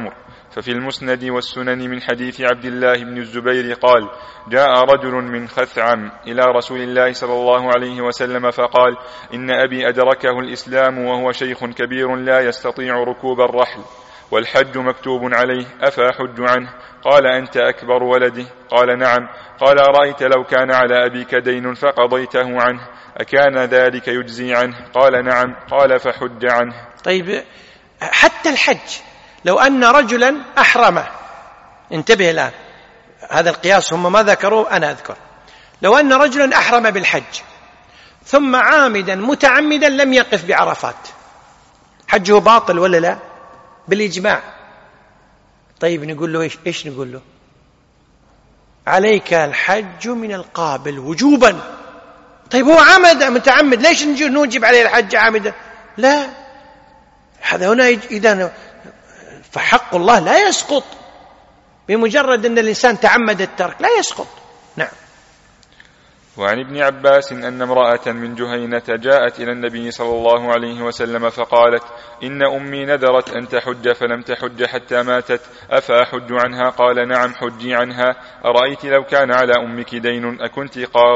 ففي المسند والسنن من حديث عبد الله بن الزبير قال: جاء رجل من خثعم إلى رسول الله صلى الله عليه وسلم فقال: إن أبي أدركه الإسلام وهو شيخ كبير لا يستطيع ركوب الرحل، والحج مكتوب عليه، أفأحج عنه؟ قال: أنت أكبر ولده؟ قال: نعم. قال: أرأيت لو كان على أبيك دين فقضيته عنه أكان ذلك يجزي عنه؟ قال: نعم. قال: فحج عنه. طيب، حتى الحج لو أن رجلا أحرم، انتبه الآن، هذا القياس هم ما ذكروه أنا أذكر. لو أن رجلا أحرم بالحج ثم عامدا متعمدا لم يقف بعرفات، حجه باطل ولا لا؟ بالإجماع. طيب نقول له إيش نقول له؟ عليك الحج من القابل وجوبا. طيب هو عمد متعمد، ليش نوجب عليه الحج عامدا؟ لا، هذا هنا إذا فحق الله لا يسقط بمجرد أن الإنسان تعمد الترك، لا يسقط. نعم. وعن ابن عباس أن امرأة من جهينة جاءت إلى النبي صلى الله عليه وسلم فقالت: إن أمي نذرت أن تحج فلم تحج حتى ماتت، أفأحج عنها؟ قال: نعم، حجي عنها. أرأيت لو كان على أمك دين أكنت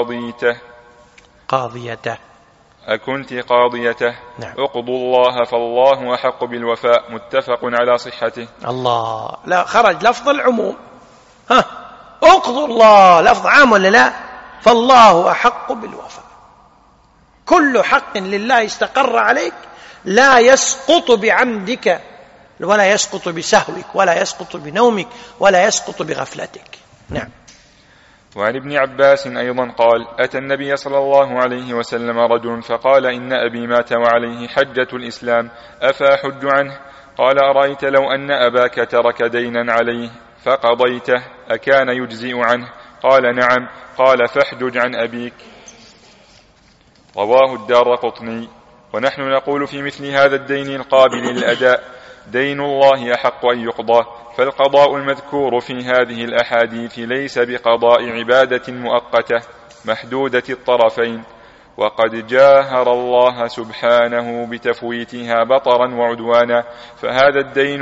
قاضيته؟ نعم. اقضوا الله فالله أحق بالوفاء، متفق على صحته. الله، لا خرج لفظ العموم. اقضوا الله لفظ عام ولا لا؟ فالله أحق بالوفاء. كل حق لله استقر عليك لا يسقط بعمدك، ولا يسقط بسهوك، ولا يسقط بنومك، ولا يسقط بغفلتك. نعم. وعن ابن عباس أيضا قال: أتى النبي صلى الله عليه وسلم رجل فقال: إن أبي مات وعليه حجة الإسلام، أفأحج عنه؟ قال: أرأيت لو أن أباك ترك دينا عليه فقضيته أكان يجزئ عنه؟ قال: نعم. قال: فاحجج عن أبيك. رواه الدارقطني. ونحن نقول في مثل هذا الدين القابل للأداء: دين الله أحق أن يقضى، فالقضاء المذكور في هذه الأحاديث ليس بقضاء عبادة مؤقتة محدودة الطرفين، وقد جاهر الله سبحانه بتفويتها بطرا وعدوانا، فهذا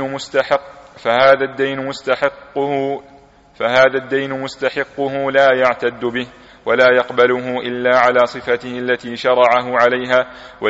الدين مستحقه لا يعتد به ولا يقبله إلا على صفته التي شرعه عليها،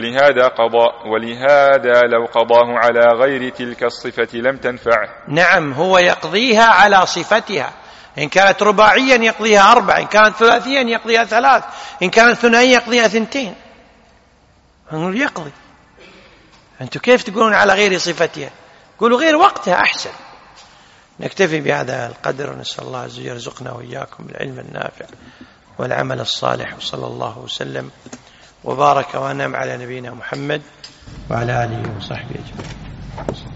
ولهذا لو قضاه على غير تلك الصفة لم تنفعه. نعم، هو يقضيها على صفتها، إن كانت رباعيا يقضيها 4، إن كانت ثلاثيا يقضيها 3، إن كانت ثنائيا يقضيها 2. نقول يقضي. أنتم كيف تقولون على غير صفتها؟ قولوا غير وقتها أحسن. نكتفي بهذا القدر، ونسأل الله عز وجل يرزقنا وإياكم بالعلم النافع والعمل الصالح، وصلى الله وسلم وبارك وأنعم على نبينا محمد وعلى آله وصحبه أجمعين.